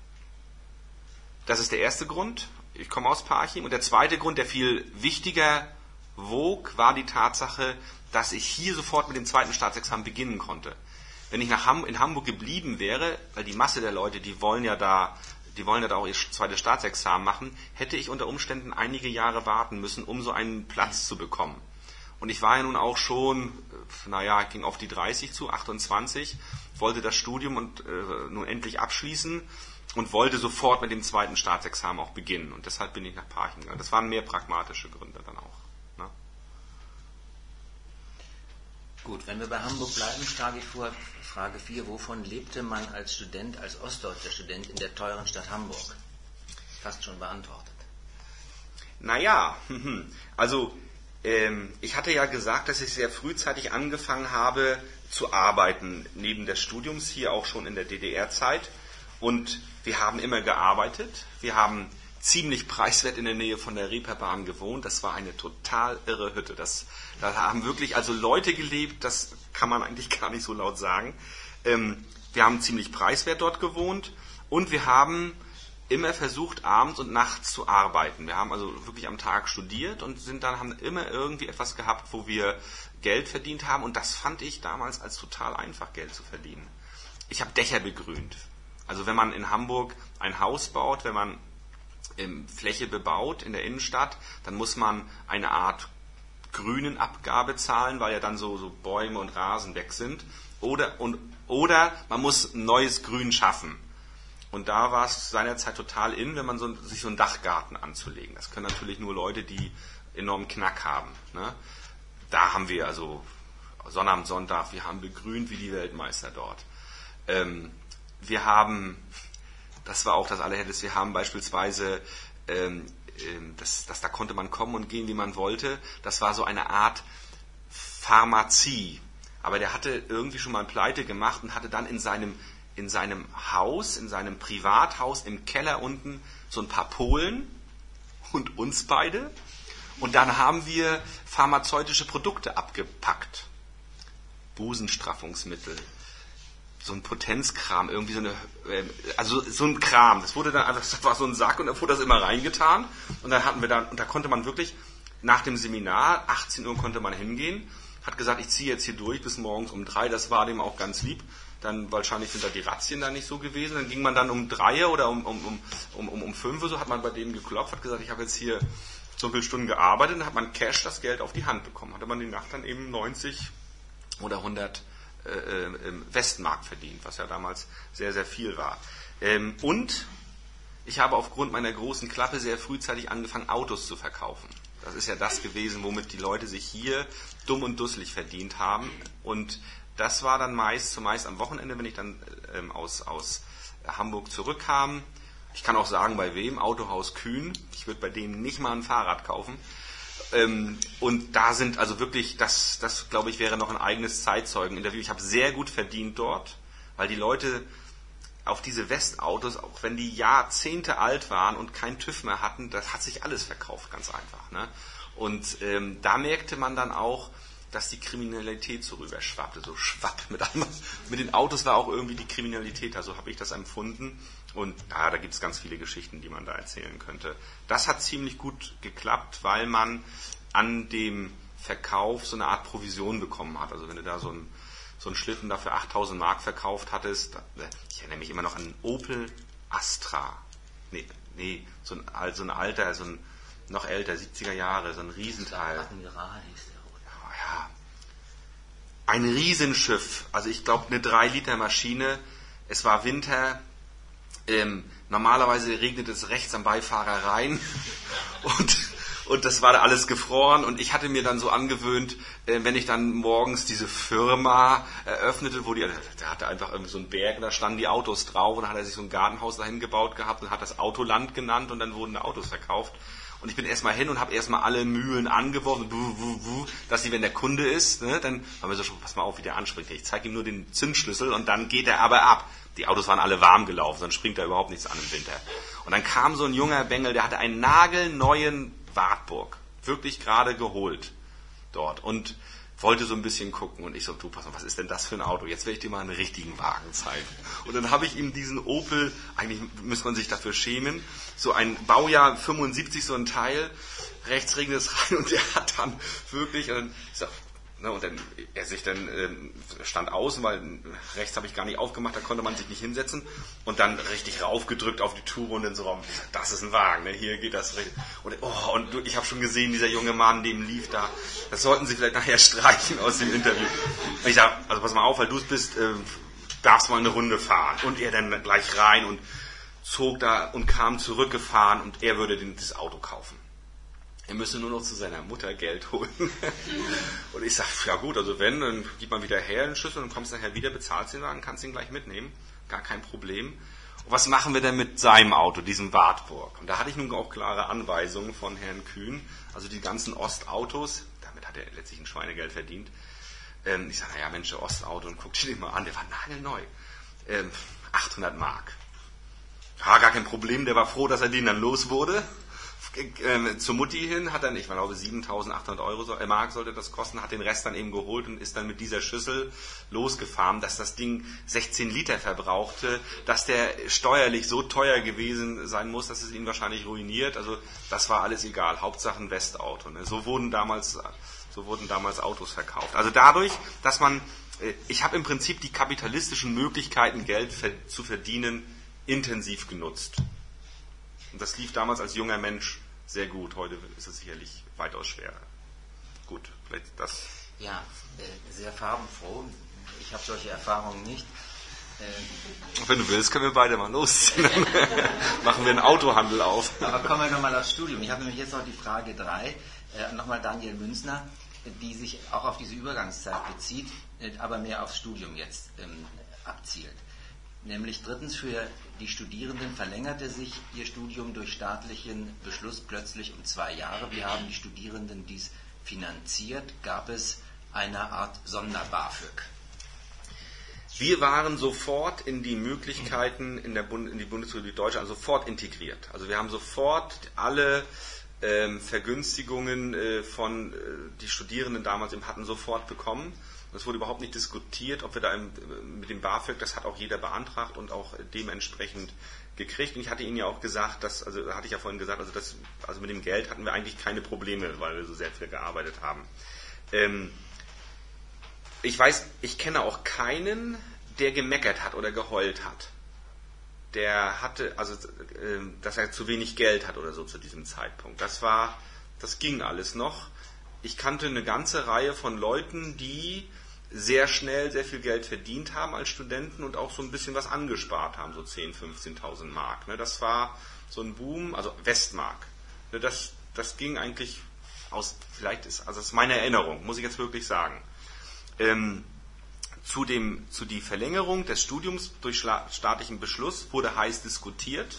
das ist der erste Grund. Ich komme aus Parchim. Und der zweite Grund, der viel wichtiger wog, war die Tatsache, dass ich hier sofort mit dem zweiten Staatsexamen beginnen konnte. Wenn ich nach Ham- in Hamburg geblieben wäre, weil die Masse der Leute, die wollen ja da die wollen ja da auch ihr zweites Staatsexamen machen, hätte ich unter Umständen einige Jahre warten müssen, um so einen Platz zu bekommen. Und ich war ja nun auch schon, naja, ging auf die dreißig zu, achtundzwanzig, wollte das Studium und äh, nun endlich abschließen und wollte sofort mit dem zweiten Staatsexamen auch beginnen. Und deshalb bin ich nach Parchim gegangen. Das waren mehr pragmatische Gründe dann auch. Ne? Gut, wenn wir bei Hamburg bleiben, schlage ich vor, Frage vier, wovon lebte man als Student, als ostdeutscher Student in der teuren Stadt Hamburg? Fast schon beantwortet. Naja, also ähm, ich hatte ja gesagt, dass ich sehr frühzeitig angefangen habe zu arbeiten, neben des Studiums, hier auch schon in der D D R-Zeit. Und wir haben immer gearbeitet. Wir haben ziemlich preiswert in der Nähe von der Reeperbahn gewohnt. Das war eine total irre Hütte. Das, da haben wirklich also Leute gelebt, das kann man eigentlich gar nicht so laut sagen. Ähm, wir haben ziemlich preiswert dort gewohnt, und wir haben immer versucht, abends und nachts zu arbeiten. Wir haben also wirklich am Tag studiert und sind dann, haben immer irgendwie etwas gehabt, wo wir Geld verdient haben, und das fand ich damals als total einfach, Geld zu verdienen. Ich habe Dächer begrünt. Also wenn man in Hamburg ein Haus baut, wenn man Fläche bebaut in der Innenstadt, dann muss man eine Art Grünenabgabe zahlen, weil ja dann so, so Bäume und Rasen weg sind. Oder, und, oder man muss neues Grün schaffen. Und da war es seinerzeit total in, wenn man so, sich so einen Dachgarten anzulegen. Das können natürlich nur Leute, die enormen Knack haben. Ne? Da haben wir also Sonnabend, Sonntag, wir haben begrünt wie die Weltmeister dort. Ähm, wir haben, das war auch das Allerhellste, wir haben beispielsweise, ähm, das, das, da konnte man kommen und gehen, wie man wollte. Das war so eine Art Pharmazie. Aber der hatte irgendwie schon mal Pleite gemacht und hatte dann in seinem in seinem Haus, in seinem Privathaus im Keller unten so ein paar Polen und uns beide. Und dann haben wir pharmazeutische Produkte abgepackt. Busenstraffungsmittel, so ein Potenzkram, irgendwie so eine, also so ein Kram. Das wurde dann, das war so ein Sack und da wurde das immer reingetan. Und dann hatten wir dann, und da konnte man wirklich nach dem Seminar, achtzehn Uhr konnte man hingehen, hat gesagt, ich ziehe jetzt hier durch bis morgens um drei. Das war dem auch ganz lieb. Dann wahrscheinlich sind da die Razzien da nicht so gewesen. Dann ging man dann um drei oder um, um, um, um, um fünf Uhr so, hat man bei dem geklopft, hat gesagt, ich habe jetzt hier so viele Stunden gearbeitet, dann hat man Cash das Geld auf die Hand bekommen. Hatte man die Nacht dann eben neunzig oder hundert äh, äh, Westmark verdient, was ja damals sehr, sehr viel war. Ähm, und ich habe aufgrund meiner großen Klappe sehr frühzeitig angefangen, Autos zu verkaufen. Das ist ja das gewesen, womit die Leute sich hier dumm und dusselig verdient haben. Und das war dann meist, zumeist am Wochenende, wenn ich dann ähm, aus, aus Hamburg zurückkam. Ich kann auch sagen, bei wem? Autohaus Kühn. Ich würde bei denen nicht mal ein Fahrrad kaufen. Ähm, und da sind also wirklich, das, das glaube ich, wäre noch ein eigenes Zeitzeugeninterview. Ich habe sehr gut verdient dort, weil die Leute auf diese Westautos, auch wenn die Jahrzehnte alt waren und kein TÜV mehr hatten, das hat sich alles verkauft, ganz einfach. Ne? Und ähm, da merkte man dann auch, dass die Kriminalität so rüberschwappte, so schwapp. Mit, einem, mit den Autos war auch irgendwie die Kriminalität, also habe ich das empfunden. Und ja, da gibt es ganz viele Geschichten, die man da erzählen könnte. Das hat ziemlich gut geklappt, weil man an dem Verkauf so eine Art Provision bekommen hat. Also wenn du da so einen so einen Schlitten da für achttausend Mark verkauft hattest, ich erinnere mich immer noch an Opel Astra. Nee, nee so ein, so ein alter, so ein noch älter, siebziger Jahre, so ein Riesenteil. Admiral hieß der. Ja, ein Riesenschiff, also ich glaube eine drei Liter Maschine, es war Winter, ähm, normalerweise regnet es rechts am Beifahrer rein und, und das war da alles gefroren und ich hatte mir dann so angewöhnt, äh, wenn ich dann morgens diese Firma eröffnete, wo die, der hatte einfach irgendwie so einen Berg, da standen die Autos drauf und dann hat er sich so ein Gartenhaus dahin gebaut gehabt und hat das Autoland genannt und dann wurden da Autos verkauft. Und ich bin erstmal hin und habe erstmal alle Mühlen angeworfen, buh, buh, buh, dass sie, wenn der Kunde ist, ne, dann haben wir so schon, pass mal auf, wie der anspringt. Ich zeige ihm nur den Zündschlüssel und dann geht er aber ab. Die Autos waren alle warm gelaufen, dann springt da überhaupt nichts an im Winter. Und dann kam so ein junger Bengel, der hatte einen nagelneuen Wartburg, wirklich gerade geholt dort und wollte so ein bisschen gucken. Und ich so, du, pass mal, was ist denn das für ein Auto? Jetzt werde ich dir mal einen richtigen Wagen zeigen. Und dann habe ich ihm diesen Opel, eigentlich muss man sich dafür schämen, so ein Baujahr fünfundsiebzig, so ein Teil, rechts regnet es rein und der hat dann wirklich, und ich sag, ne, und dann, er sich dann, äh, stand außen, weil rechts habe ich gar nicht aufgemacht, da konnte man sich nicht hinsetzen und dann richtig raufgedrückt auf die Tube und dann so, das ist ein Wagen, ne, hier geht das richtig. Und, oh, und ich habe schon gesehen, dieser junge Mann, dem lief da, das sollten Sie vielleicht nachher streichen aus dem Interview. Und ich sage, also pass mal auf, weil du es bist, äh, darfst mal eine Runde fahren. Und er dann gleich rein und zog da und kam zurückgefahren und er würde den, das Auto kaufen. Er müsse nur noch zu seiner Mutter Geld holen. Und ich sage, ja gut, also wenn, dann gib mal wieder her den Schlüssel und kommst nachher wieder, bezahlst den Wagen, kannst ihn gleich mitnehmen. Gar kein Problem. Und was machen wir denn mit seinem Auto, diesem Wartburg? Und da hatte ich nun auch klare Anweisungen von Herrn Kühn, also die ganzen Ostautos, damit hat er letztlich ein Schweinegeld verdient. Ähm, ich sage, naja Mensch, der Ostauto, und guck dir den mal an, der war nagelneu. Ähm, achthundert Mark. Ja, gar kein Problem, der war froh, dass er den dann los wurde. Äh, zur Mutti hin, hat dann, ich glaube, siebentausendachthundert Euro, äh, Mark sollte das kosten, hat den Rest dann eben geholt und ist dann mit dieser Schüssel losgefahren, dass das Ding sechzehn Liter verbrauchte, dass der steuerlich so teuer gewesen sein muss, dass es ihn wahrscheinlich ruiniert. Also das war alles egal, Hauptsache ein Westauto. Ne? So wurden damals, so wurden damals Autos verkauft. Also dadurch, dass man, äh, ich habe im Prinzip die kapitalistischen Möglichkeiten, Geld ver- zu verdienen, intensiv genutzt. Und das lief damals als junger Mensch sehr gut. Heute ist es sicherlich weitaus schwerer. Gut. Vielleicht das. Ja, sehr farbenfroh. Ich habe solche Erfahrungen nicht. Wenn du willst, können wir beide mal losziehen. Dann machen wir einen Autohandel auf. Aber kommen wir nochmal aufs Studium. Ich habe nämlich jetzt noch die Frage drei. Äh, nochmal Daniel Münzner, die sich auch auf diese Übergangszeit bezieht, aber mehr aufs Studium jetzt ähm, abzielt. Nämlich drittens, für die Studierenden verlängerte sich ihr Studium durch staatlichen Beschluss plötzlich um zwei Jahre. Wie haben die Studierenden dies finanziert? Gab es eine Art Sonder-BAföG? Wir waren sofort in die Möglichkeiten in, der Bund, in die Bundesrepublik Deutschland also sofort integriert. Also wir haben sofort alle ähm, Vergünstigungen äh, von äh, die Studierenden damals eben hatten sofort bekommen. Es wurde überhaupt nicht diskutiert, ob wir da im, mit dem BAföG, das hat auch jeder beantragt und auch dementsprechend gekriegt. Und ich hatte Ihnen ja auch gesagt, dass, also hatte ich ja vorhin gesagt, also, das, also mit dem Geld hatten wir eigentlich keine Probleme, weil wir so sehr viel gearbeitet haben. Ähm, ich weiß, ich kenne auch keinen, der gemeckert hat oder geheult hat. Der hatte, also, äh, dass er zu wenig Geld hat oder so zu diesem Zeitpunkt. Das war, das ging alles noch. Ich kannte eine ganze Reihe von Leuten, die sehr schnell sehr viel Geld verdient haben als Studenten und auch so ein bisschen was angespart haben, so zehntausend, fünfzehntausend Mark. Das war so ein Boom, also Westmark. Das, das ging eigentlich aus, vielleicht ist, also das ist meine Erinnerung, muss ich jetzt wirklich sagen. Ähm, zu dem, zu die Verlängerung des Studiums durch staatlichen Beschluss wurde heiß diskutiert.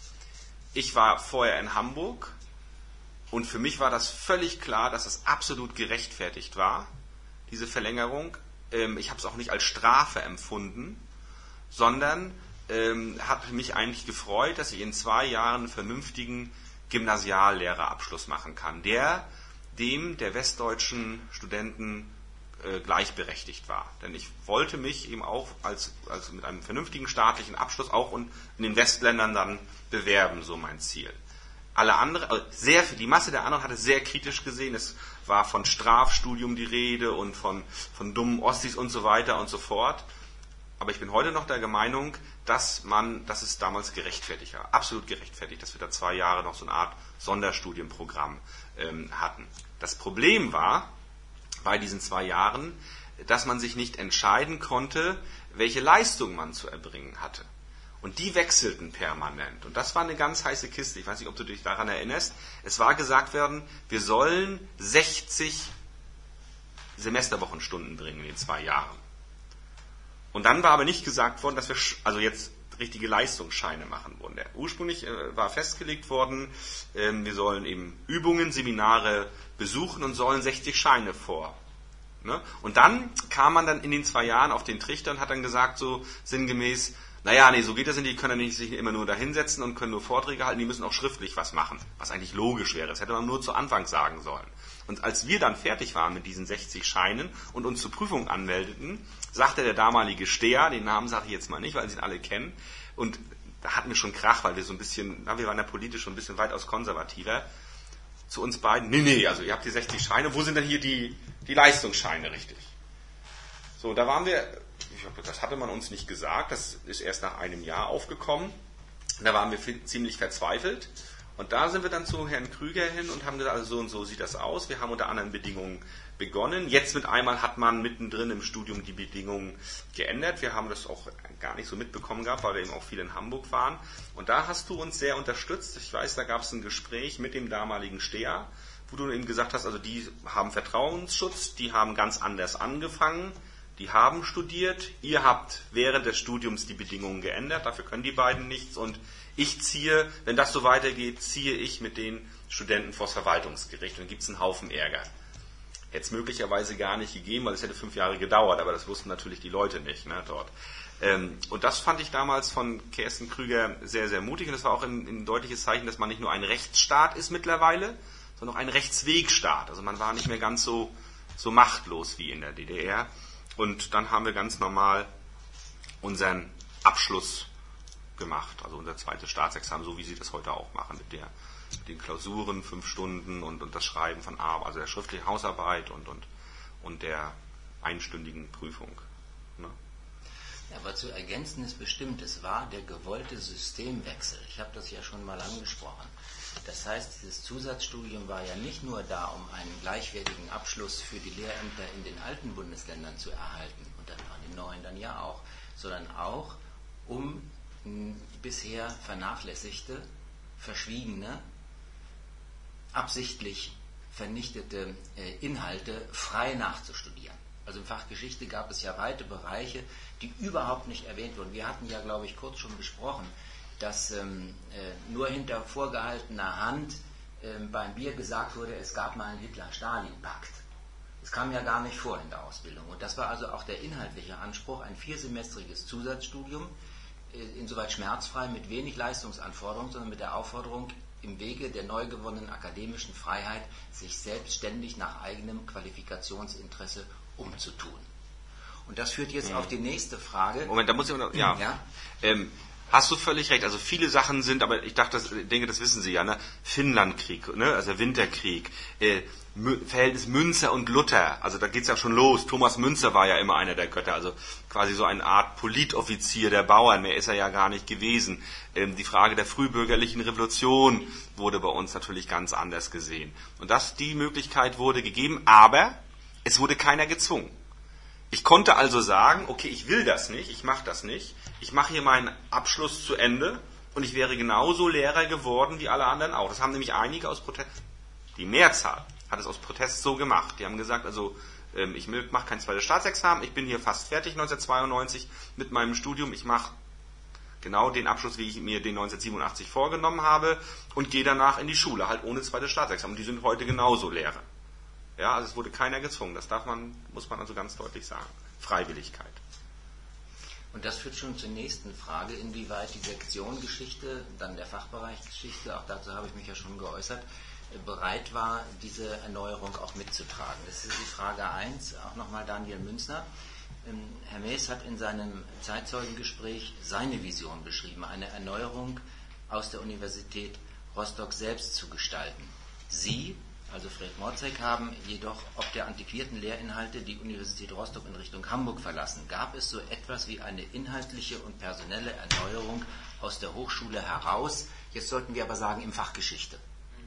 Ich war vorher in Hamburg. Und für mich war das völlig klar, dass es absolut gerechtfertigt war, diese Verlängerung. Ähm, ich habe es auch nicht als Strafe empfunden, sondern ähm, habe mich eigentlich gefreut, dass ich in zwei Jahren einen vernünftigen Gymnasiallehrerabschluss machen kann, der dem der westdeutschen Studenten äh, gleichberechtigt war. Denn ich wollte mich eben auch als, als mit einem vernünftigen staatlichen Abschluss auch in den Westländern dann bewerben, so mein Ziel. Alle andere, also sehr viel, die Masse der anderen hatte sehr kritisch gesehen. Es war von Strafstudium die Rede und von, von dummen Ossis und so weiter und so fort. Aber ich bin heute noch der Meinung, dass man, dass es damals gerechtfertigt war, absolut gerechtfertigt, dass wir da zwei Jahre noch so eine Art Sonderstudienprogramm ähm, hatten. Das Problem war bei diesen zwei Jahren, dass man sich nicht entscheiden konnte, welche Leistung man zu erbringen hatte. Und die wechselten permanent. Und das war eine ganz heiße Kiste. Ich weiß nicht, ob du dich daran erinnerst. Es war gesagt worden, wir sollen sechzig Semesterwochenstunden bringen in den zwei Jahren. Und dann war aber nicht gesagt worden, dass wir also jetzt richtige Leistungsscheine machen wollen. Ursprünglich äh, war festgelegt worden, äh, wir sollen eben Übungen, Seminare besuchen und sollen sechzig Scheine vor. Ne? Und dann kam man dann in den zwei Jahren auf den Trichter und hat dann gesagt, so sinngemäß, naja, nee, so geht das nicht, die können ja nicht sich immer nur da hinsetzen und können nur Vorträge halten, die müssen auch schriftlich was machen, was eigentlich logisch wäre. Das hätte man nur zu Anfang sagen sollen. Und als wir dann fertig waren mit diesen sechzig Scheinen und uns zur Prüfung anmeldeten, sagte der damalige Steher, den Namen sage ich jetzt mal nicht, weil Sie ihn alle kennen, und da hatten wir schon Krach, weil wir so ein bisschen, na, wir waren ja politisch schon ein bisschen weitaus konservativer, zu uns beiden, nee, nee, also ihr habt die sechzig Scheine, wo sind denn hier die, die Leistungsscheine richtig? So, da waren wir, das hatte man uns nicht gesagt, das ist erst nach einem Jahr aufgekommen. Da waren wir ziemlich verzweifelt. Und da sind wir dann zu Herrn Krüger hin und haben gesagt, also so und so sieht das aus. Wir haben unter anderen Bedingungen begonnen. Jetzt mit einmal hat man mittendrin im Studium die Bedingungen geändert. Wir haben das auch gar nicht so mitbekommen gehabt, weil wir eben auch viel in Hamburg waren. Und da hast du uns sehr unterstützt. Ich weiß, da gab es ein Gespräch mit dem damaligen Steher, wo du eben gesagt hast, also die haben Vertrauensschutz, die haben ganz anders angefangen. Die haben studiert, ihr habt während des Studiums die Bedingungen geändert, dafür können die beiden nichts und ich ziehe, wenn das so weitergeht, ziehe ich mit den Studenten vors Verwaltungsgericht und dann gibt es einen Haufen Ärger. Hätte es möglicherweise gar nicht gegeben, weil es hätte fünf Jahre gedauert, aber das wussten natürlich die Leute nicht, ne, dort. Ähm, und das fand ich damals von Kersten Krüger sehr, sehr mutig und das war auch ein, ein deutliches Zeichen, dass man nicht nur ein Rechtsstaat ist mittlerweile, sondern auch ein Rechtswegstaat. Also man war nicht mehr ganz so, so machtlos wie in der D D R. Und dann haben wir ganz normal unseren Abschluss gemacht, also unser zweites Staatsexamen, so wie Sie das heute auch machen, mit, der, mit den Klausuren, fünf Stunden und, und das Schreiben von Arbeit, also der schriftlichen Hausarbeit und, und, und der einstündigen Prüfung. Ne? Aber zu ergänzen ist bestimmt, es war der gewollte Systemwechsel. Ich habe das ja schon mal angesprochen. Das heißt, dieses Zusatzstudium war ja nicht nur da, um einen gleichwertigen Abschluss für die Lehrämter in den alten Bundesländern zu erhalten, und dann an den neuen dann ja auch, sondern auch um m, bisher vernachlässigte, verschwiegene, absichtlich vernichtete äh, Inhalte frei nachzustudieren. Also im Fach Geschichte gab es ja weite Bereiche, die überhaupt nicht erwähnt wurden. Wir hatten ja, glaube ich, kurz schon besprochen, dass ähm, äh, nur hinter vorgehaltener Hand äh, beim Bier gesagt wurde, es gab mal einen Hitler-Stalin-Pakt. Das kam ja gar nicht vor in der Ausbildung. Und das war also auch der inhaltliche Anspruch, ein viersemestriges Zusatzstudium, äh, insoweit schmerzfrei, mit wenig Leistungsanforderungen, sondern mit der Aufforderung, im Wege der neu gewonnenen akademischen Freiheit sich selbstständig nach eigenem Qualifikationsinteresse umzutun. Und das führt jetzt mhm. auf die nächste Frage. Moment, da muss ich noch, ja. ja? Ähm, hast du völlig recht. Also viele Sachen sind, aber ich dachte, das, denke, das wissen Sie ja, ne? Finnlandkrieg, ne? Also Winterkrieg, äh, Verhältnis Münzer und Luther. Also da geht's ja schon los. Thomas Münzer war ja immer einer der Götter, also quasi so eine Art Politoffizier der Bauern. Mehr ist er ja gar nicht gewesen. Ähm, die Frage der frühbürgerlichen Revolution wurde bei uns natürlich ganz anders gesehen. Und das, die Möglichkeit wurde gegeben, aber es wurde keiner gezwungen. Ich konnte also sagen, okay, ich will das nicht, ich mache das nicht, ich mache hier meinen Abschluss zu Ende und ich wäre genauso Lehrer geworden wie alle anderen auch. Das haben nämlich einige aus Protest, die Mehrzahl hat es aus Protest so gemacht. Die haben gesagt, also ich mache kein zweites Staatsexamen, ich bin hier fast fertig neunzehnhundertzweiundneunzig mit meinem Studium, ich mache genau den Abschluss, wie ich mir den neunzehnhundertsiebenundachtzig vorgenommen habe und gehe danach in die Schule, halt ohne zweites Staatsexamen. Und die sind heute genauso Lehrer. Ja, also es wurde keiner gezwungen. Das darf man, muss man also ganz deutlich sagen. Freiwilligkeit. Und das führt schon zur nächsten Frage, inwieweit die Sektion Geschichte, dann der Fachbereich Geschichte, auch dazu habe ich mich ja schon geäußert, bereit war, diese Erneuerung auch mitzutragen. Das ist die Frage eins, auch nochmal Daniel Münzner. Herr Mees hat in seinem Zeitzeugengespräch seine Vision beschrieben, eine Erneuerung aus der Universität Rostock selbst zu gestalten. Sie, also Fred Morzek, haben jedoch ob der antiquierten Lehrinhalte die Universität Rostock in Richtung Hamburg verlassen. Gab es so etwas wie eine inhaltliche und personelle Erneuerung aus der Hochschule heraus? Jetzt sollten wir aber sagen, im Fach Geschichte.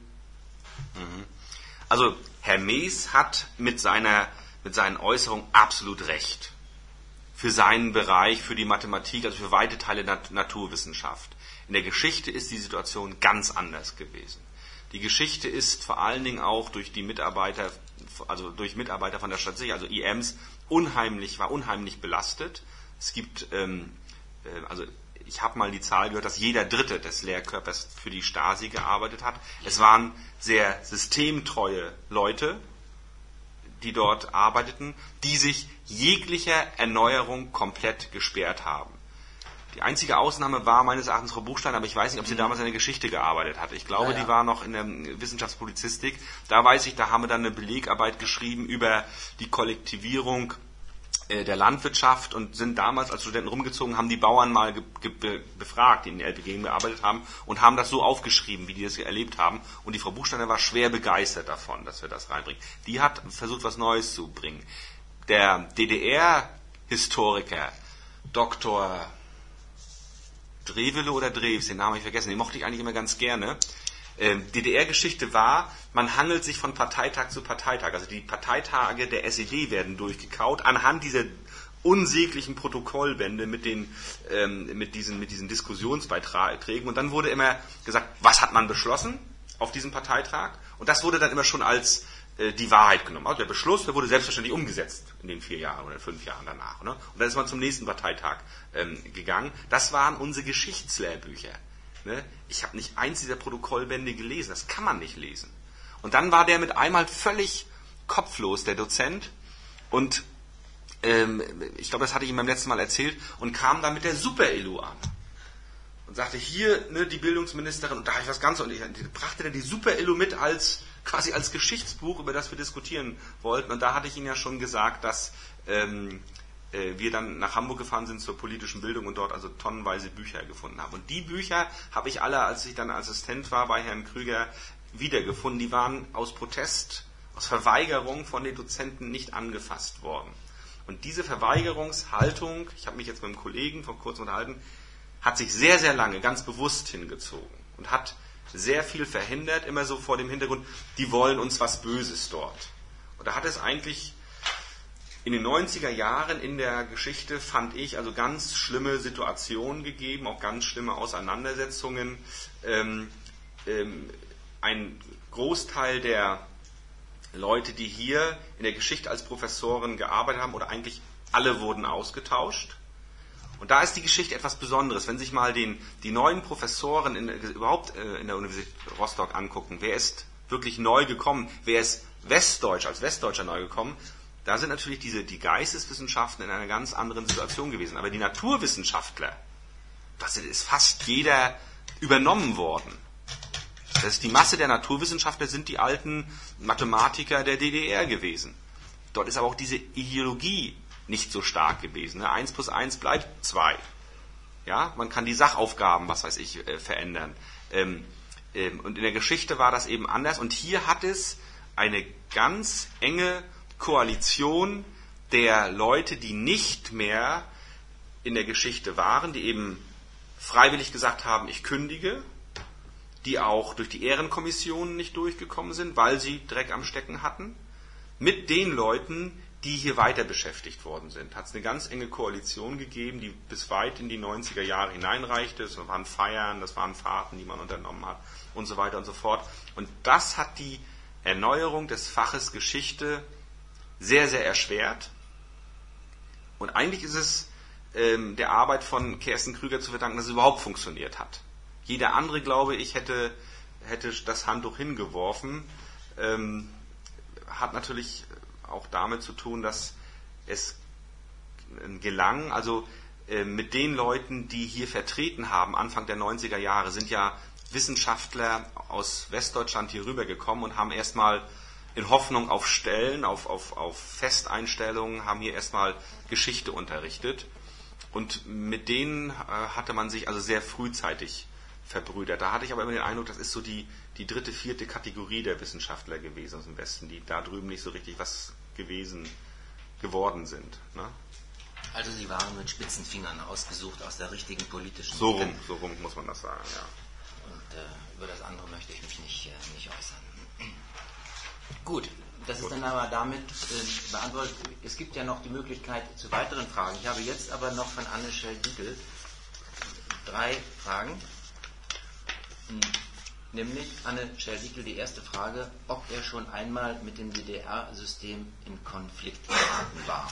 Also Herr Mees hat mit seiner, mit seinen Äußerungen absolut recht. Für seinen Bereich, für die Mathematik, also für weite Teile der Naturwissenschaft. In der Geschichte ist die Situation ganz anders gewesen. Die Geschichte ist vor allen Dingen auch durch die Mitarbeiter, also durch Mitarbeiter von der Statistik, also I Ms, unheimlich, war unheimlich belastet. Es gibt, ähm, äh, also ich habe mal die Zahl gehört, dass jeder Dritte des Lehrkörpers für die Stasi gearbeitet hat. Es waren sehr systemtreue Leute, die dort arbeiteten, die sich jeglicher Erneuerung komplett gesperrt haben. Die einzige Ausnahme war meines Erachtens Frau Buchstein, aber ich weiß nicht, ob sie damals in der Geschichte gearbeitet hat. Ich glaube, ja, ja. die war noch in der Wissenschaftspublizistik. Da weiß ich, da haben wir dann eine Belegarbeit geschrieben über die Kollektivierung äh, der Landwirtschaft und sind damals als Studenten rumgezogen, haben die Bauern mal ge- ge- befragt, die in der L P G gearbeitet haben und haben das so aufgeschrieben, wie die das erlebt haben. Und die Frau Buchsteiner war schwer begeistert davon, dass wir das reinbringen. Die hat versucht, was Neues zu bringen. Der D D R-Historiker Doktor Drewele oder Drews, den Namen habe ich vergessen, den mochte ich eigentlich immer ganz gerne. Ähm, D D R-Geschichte war, man hangelt sich von Parteitag zu Parteitag. Also die Parteitage der S E D werden durchgekaut anhand dieser unsäglichen Protokollbände mit den ähm, mit diesen mit diesen Diskussionsbeiträgen. Und dann wurde immer gesagt, was hat man beschlossen auf diesem Parteitag? Und das wurde dann immer schon als äh, die Wahrheit genommen. Also der Beschluss, der wurde selbstverständlich umgesetzt in den vier Jahren oder fünf Jahren danach. Ne? Und dann ist man zum nächsten Parteitag ähm, gegangen. Das waren unsere Geschichtslehrbücher. Ne? Ich habe nicht eins dieser Protokollbände gelesen. Das kann man nicht lesen. Und dann war der mit einmal völlig kopflos, der Dozent. Und ähm, ich glaube, das hatte ich ihm beim letzten Mal erzählt. Und kam dann mit der Super-E L U an. Und sagte, hier, ne, die Bildungsministerin, und da habe ich was ganz, und ich brachte dann die Super-E L U mit als quasi als Geschichtsbuch, über das wir diskutieren wollten. Und da hatte ich Ihnen ja schon gesagt, dass ähm, äh, wir dann nach Hamburg gefahren sind zur politischen Bildung und dort also tonnenweise Bücher gefunden haben. Und die Bücher habe ich alle, als ich dann Assistent war bei Herrn Krüger, wiedergefunden. Die waren aus Protest, aus Verweigerung von den Dozenten nicht angefasst worden. Und diese Verweigerungshaltung, ich habe mich jetzt mit einem Kollegen vor kurzem unterhalten, hat sich sehr, sehr lange ganz bewusst hingezogen und hat sehr viel verhindert, immer so vor dem Hintergrund, die wollen uns was Böses dort. Und da hat es eigentlich in den neunziger Jahren in der Geschichte, fand ich, also ganz schlimme Situationen gegeben, auch ganz schlimme Auseinandersetzungen. Ähm, ähm, ein Großteil der Leute, die hier in der Geschichte als Professoren gearbeitet haben, oder eigentlich alle wurden ausgetauscht. Und da ist die Geschichte etwas Besonderes. Wenn sich mal den, die neuen Professoren in, überhaupt äh, in der Universität Rostock angucken, wer ist wirklich neu gekommen, wer ist westdeutsch, als Westdeutscher neu gekommen, da sind natürlich diese, die Geisteswissenschaften in einer ganz anderen Situation gewesen. Aber die Naturwissenschaftler, das ist fast jeder übernommen worden. Das ist die Masse der Naturwissenschaftler sind die alten Mathematiker der D D R gewesen. Dort ist aber auch diese Ideologie nicht so stark gewesen. Eins plus eins bleibt zwei. Ja, man kann die Sachaufgaben, was weiß ich, äh, verändern. Ähm, ähm, und in der Geschichte war das eben anders. Und hier hat es eine ganz enge Koalition der Leute, die nicht mehr in der Geschichte waren, die eben freiwillig gesagt haben, ich kündige, die auch durch die Ehrenkommissionen nicht durchgekommen sind, weil sie Dreck am Stecken hatten, mit den Leuten, die hier weiter beschäftigt worden sind. Hat es eine ganz enge Koalition gegeben, die bis weit in die neunziger Jahre hineinreichte. Das waren Feiern, das waren Fahrten, die man unternommen hat und so weiter und so fort. Und das hat die Erneuerung des Faches Geschichte sehr, sehr erschwert. Und eigentlich ist es ähm, der Arbeit von Kersten Krüger zu verdanken, dass es überhaupt funktioniert hat. Jeder andere, glaube ich, hätte, hätte das Handtuch hingeworfen. Ähm, hat natürlich auch damit zu tun, dass es gelang, also äh, mit den Leuten, die hier vertreten haben, Anfang der neunziger Jahre, sind ja Wissenschaftler aus Westdeutschland hier rübergekommen und haben erstmal in Hoffnung auf Stellen, auf, auf, auf Festeinstellungen, haben hier erstmal Geschichte unterrichtet. Und mit denen äh, hatte man sich also sehr frühzeitig verbrüdert. Da hatte ich aber immer den Eindruck, das ist so die, die dritte, vierte Kategorie der Wissenschaftler gewesen aus dem Westen, die da drüben nicht so richtig was gewesen geworden sind. Ne? Also Sie waren mit spitzen Fingern ausgesucht aus der richtigen politischen So rum, so rum muss man das sagen, ja. Und äh, über das andere möchte ich mich nicht, äh, nicht äußern. Gut, das ist dann aber damit äh, beantwortet. Es gibt ja noch die Möglichkeit zu weiteren Fragen. Ich habe jetzt aber noch von Anne Schell-Dickel drei Fragen. Nämlich, Anne Schell-Dickel, die erste Frage, ob er schon einmal mit dem D D R-System in Konflikt geraten war.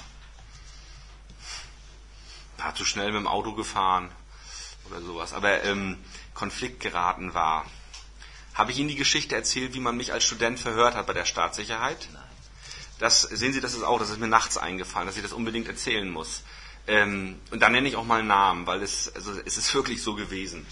War zu schnell mit dem Auto gefahren oder sowas, aber ähm, Konflikt geraten war. Habe ich Ihnen die Geschichte erzählt, wie man mich als Student verhört hat bei der Staatssicherheit? Nein. Das, sehen Sie, das ist auch, das ist mir nachts eingefallen, dass ich das unbedingt erzählen muss. Ähm, und dann nenne ich auch mal einen Namen, weil es, also, es ist wirklich so gewesen.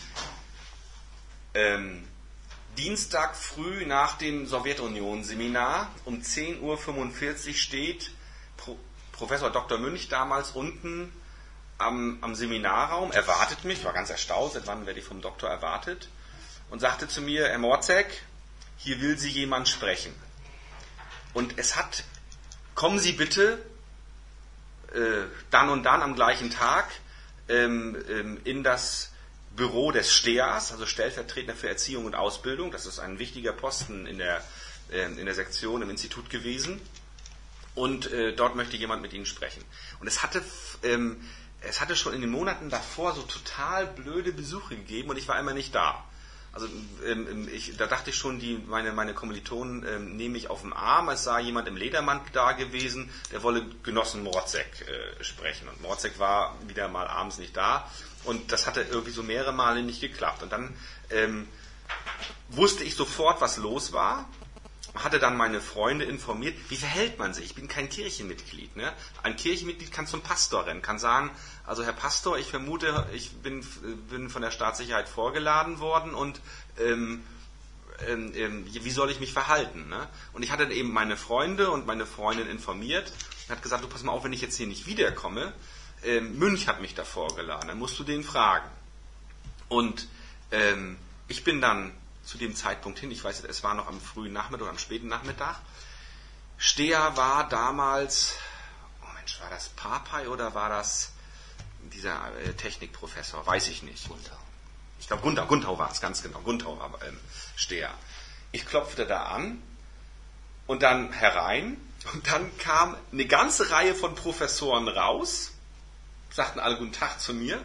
Ähm, Dienstag früh nach dem Sowjetunion-Seminar um zehn Uhr fünfundvierzig steht Pro, Professor Doktor Münch damals unten am, am Seminarraum, erwartet mich, war ganz erstaunt, seit wann werde ich vom Doktor erwartet, und sagte zu mir, Herr Morzek, hier will Sie jemand sprechen. Und es hat, kommen Sie bitte äh, dann und dann am gleichen Tag ähm, ähm, in das Büro des STEAS, also Stellvertretender für Erziehung und Ausbildung. Das ist ein wichtiger Posten in der, äh, in der Sektion im Institut gewesen. Und äh, dort möchte jemand mit Ihnen sprechen. Und es hatte, ähm, es hatte schon in den Monaten davor so total blöde Besuche gegeben und ich war immer nicht da. Also ähm, ich, da dachte ich schon, die, meine, meine Kommilitonen ähm, nehmen mich auf den Arm. Es sei jemand im Ledermantel da gewesen, der wolle Genossen Morzek äh, sprechen. Und Morzek war wieder mal abends nicht da. Und das hatte irgendwie so mehrere Male nicht geklappt. Und dann ähm, wusste ich sofort, was los war. Hatte dann meine Freunde informiert, wie verhält man sich? Ich bin kein Kirchenmitglied. Ne? Ein Kirchenmitglied kann zum Pastor rennen, kann sagen, also Herr Pastor, ich vermute, ich bin, bin von der Staatssicherheit vorgeladen worden und ähm, ähm, wie soll ich mich verhalten? Ne? Und ich hatte eben meine Freunde und meine Freundin informiert und hat gesagt, du pass mal auf, wenn ich jetzt hier nicht wiederkomme, ähm, Münch hat mich da vorgeladen, dann musst du den fragen. Und ähm, ich bin dann zu dem Zeitpunkt hin, ich weiß nicht, es war noch am frühen Nachmittag oder am späten Nachmittag. STEA war damals, Moment, war das Papay oder war das dieser äh, Technikprofessor? Weiß ich nicht. Guntau. Ich glaube, Guntau, Guntau war es, ganz genau. Guntau war ähm, Steher. Ich klopfte da an und dann herein und dann kam eine ganze Reihe von Professoren raus, sagten alle guten Tag zu mir.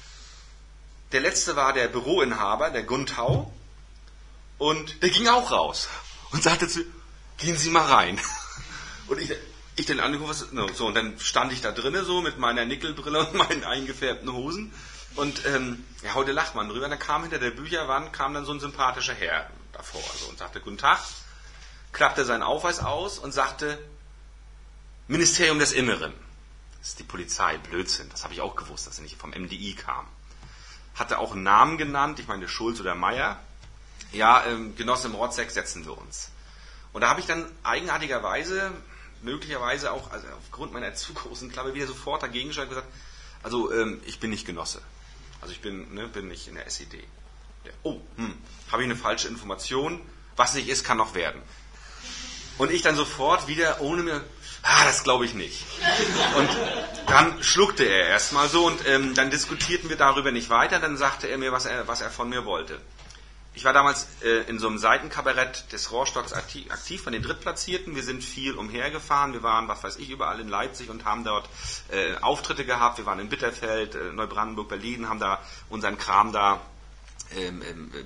Der letzte war der Büroinhaber, der Guntau, und der ging auch raus und sagte zu mir, gehen Sie mal rein. Und ich, ich dann angeguckt, was, so, und dann stand ich da drinnen so mit meiner Nickelbrille und meinen eingefärbten Hosen. Und ähm, ja, heute lacht man drüber. Da kam hinter der Bücherwand kam dann so ein sympathischer Herr davor so, und sagte, guten Tag, klappte seinen Aufweis aus und sagte, Ministerium des Inneren. Das ist die Polizei, Blödsinn. Das habe ich auch gewusst, dass er nicht vom M D I kam. Hatte auch einen Namen genannt, ich meine Schulz oder Meier. Ja, ähm, Genosse Mrotzek, setzen wir uns. Und da habe ich dann eigenartigerweise, möglicherweise auch also aufgrund meiner zu großen Klappe, wieder sofort dagegen geschaut und gesagt, also ähm, ich bin nicht Genosse. Also ich bin, ne, bin nicht in der S E D. Der, oh, hm, habe ich eine falsche Information. Was nicht ist, kann noch werden. Und ich dann sofort wieder ohne mir, ah, das glaube ich nicht. Und dann schluckte er erstmal so und ähm, dann diskutierten wir darüber nicht weiter. Dann sagte er mir, was er, was er von mir wollte. Ich war damals äh, in so einem Seitenkabarett des Rohrstocks aktiv, aktiv von den Drittplatzierten. Wir sind viel umhergefahren. Wir waren, was weiß ich, überall in Leipzig und haben dort äh, Auftritte gehabt. Wir waren in Bitterfeld, äh, Neubrandenburg, Berlin, haben da unseren Kram da ähm, ähm, äh,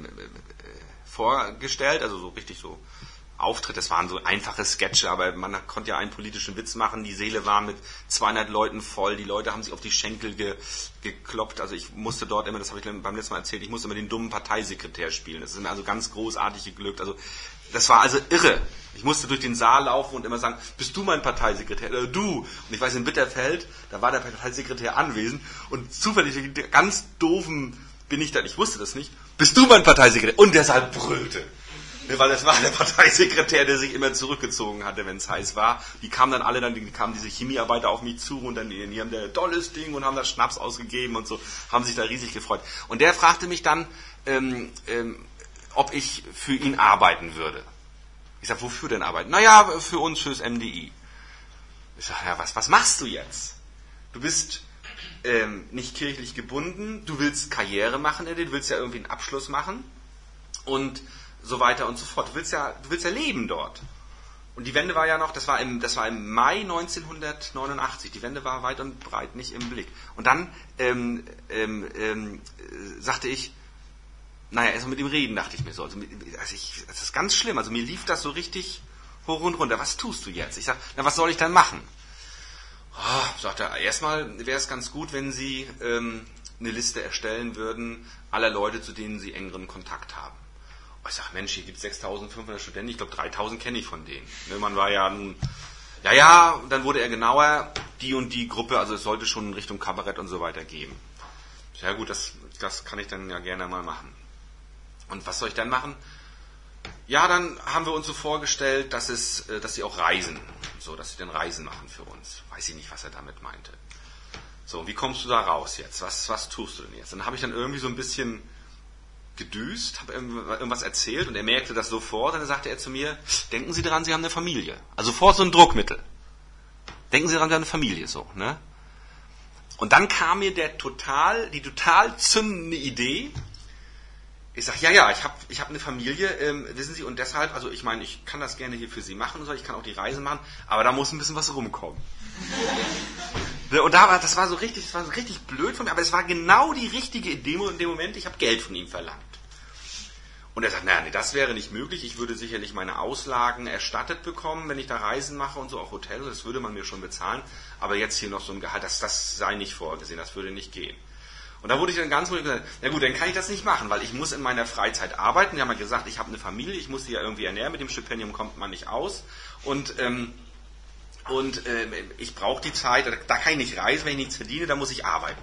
vorgestellt. Also so richtig so Auftritt, das waren so einfache Sketche, aber man konnte ja einen politischen Witz machen, die Säle waren mit zweihundert Leuten voll, die Leute haben sich auf die Schenkel ge, gekloppt, also ich musste dort immer, das habe ich beim letzten Mal erzählt, ich musste immer den dummen Parteisekretär spielen, das ist mir also ganz großartig geglückt, also das war also irre. Ich musste durch den Saal laufen und immer sagen, bist du mein Parteisekretär? Oder du? Und ich weiß, in Bitterfeld, da war der Parteisekretär anwesend und zufällig, ganz doofen bin ich dann, ich wusste das nicht, bist du mein Parteisekretär? Und der Saal brüllte. Weil das war der Parteisekretär, der sich immer zurückgezogen hatte, wenn es heiß war. Die kamen dann alle, dann die kamen diese Chemiearbeiter auf mich zu und dann die, die haben der tolles Ding und haben da Schnaps ausgegeben und so, haben sich da riesig gefreut. Und der fragte mich dann, ähm, ähm, ob ich für ihn arbeiten würde. Ich sag, wofür denn arbeiten? Naja, für uns, fürs M D I. Ich sag, ja, was, was machst du jetzt? Du bist ähm, nicht kirchlich gebunden, du willst Karriere machen, du willst ja irgendwie einen Abschluss machen und so weiter und so fort. Du willst ja, du willst ja leben dort. Und die Wende war ja noch, das war im, das war im Mai neunzehnhundertneunundachtzig. Die Wende war weit und breit nicht im Blick. Und dann ähm, ähm, ähm, sagte ich, naja, erst mal mit ihm reden, dachte ich mir so. Also, also ich, das ist ganz schlimm. Also mir lief das so richtig hoch und runter. Was tust du jetzt? Ich sag, na, was soll ich dann machen? Oh, sagt er, erstmal wäre es ganz gut, wenn Sie ähm, eine Liste erstellen würden aller Leute, zu denen Sie engeren Kontakt haben. Ich sage, Mensch, hier gibt es sechstausendfünfhundert Studenten, ich glaube dreitausend kenne ich von denen. Ne, man war ja, nun, ja, ja, und dann wurde er genauer, die und die Gruppe, also es sollte schon in Richtung Kabarett und so weiter gehen. Ja gut, das, das kann ich dann ja gerne mal machen. Und was soll ich dann machen? Ja, dann haben wir uns so vorgestellt, dass es, dass sie auch reisen, so, dass sie dann Reisen machen für uns. Weiß ich nicht, was er damit meinte. So, wie kommst du da raus jetzt? Was, was tust du denn jetzt? Dann habe ich dann irgendwie so ein bisschen gedüst, habe irgendwas erzählt und er merkte das sofort und dann sagte er zu mir, denken Sie daran, Sie haben eine Familie. Also sofort so ein Druckmittel. Denken Sie daran, Sie haben eine Familie, so, ne? Und dann kam mir der total, die total zündende Idee. Ich sage, ja, ja, ich habe ich hab eine Familie, ähm, wissen Sie, und deshalb, also ich meine, ich kann das gerne hier für Sie machen und so, ich kann auch die Reise machen, aber da muss ein bisschen was rumkommen. Und da war, das war so richtig, das war so richtig blöd von mir, aber es war genau die richtige Idee in dem Moment, ich habe Geld von ihm verlangt. Und er sagt, naja, nee, das wäre nicht möglich, ich würde sicherlich meine Auslagen erstattet bekommen, wenn ich da Reisen mache und so, auch Hotels, das würde man mir schon bezahlen, aber jetzt hier noch so ein Gehalt, das, das sei nicht vorgesehen, das würde nicht gehen. Und da wurde ich dann ganz ruhig gesagt, na gut, dann kann ich das nicht machen, weil ich muss in meiner Freizeit arbeiten. Die haben ja gesagt, ich habe eine Familie, ich muss sie ja irgendwie ernähren, mit dem Stipendium kommt man nicht aus. Und, ähm, und äh, ich brauche die Zeit, da kann ich nicht reisen, wenn ich nichts verdiene, da muss ich arbeiten.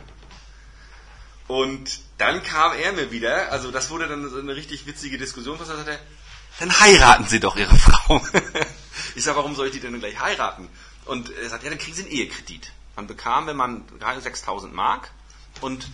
Und dann kam er mir wieder, also das wurde dann so eine richtig witzige Diskussion, was er sagte, dann heiraten Sie doch Ihre Frau. Ich sage, warum soll ich die denn gleich heiraten? Und er sagt, ja, dann kriegen Sie einen Ehekredit. Man bekam, wenn man sechstausend Mark und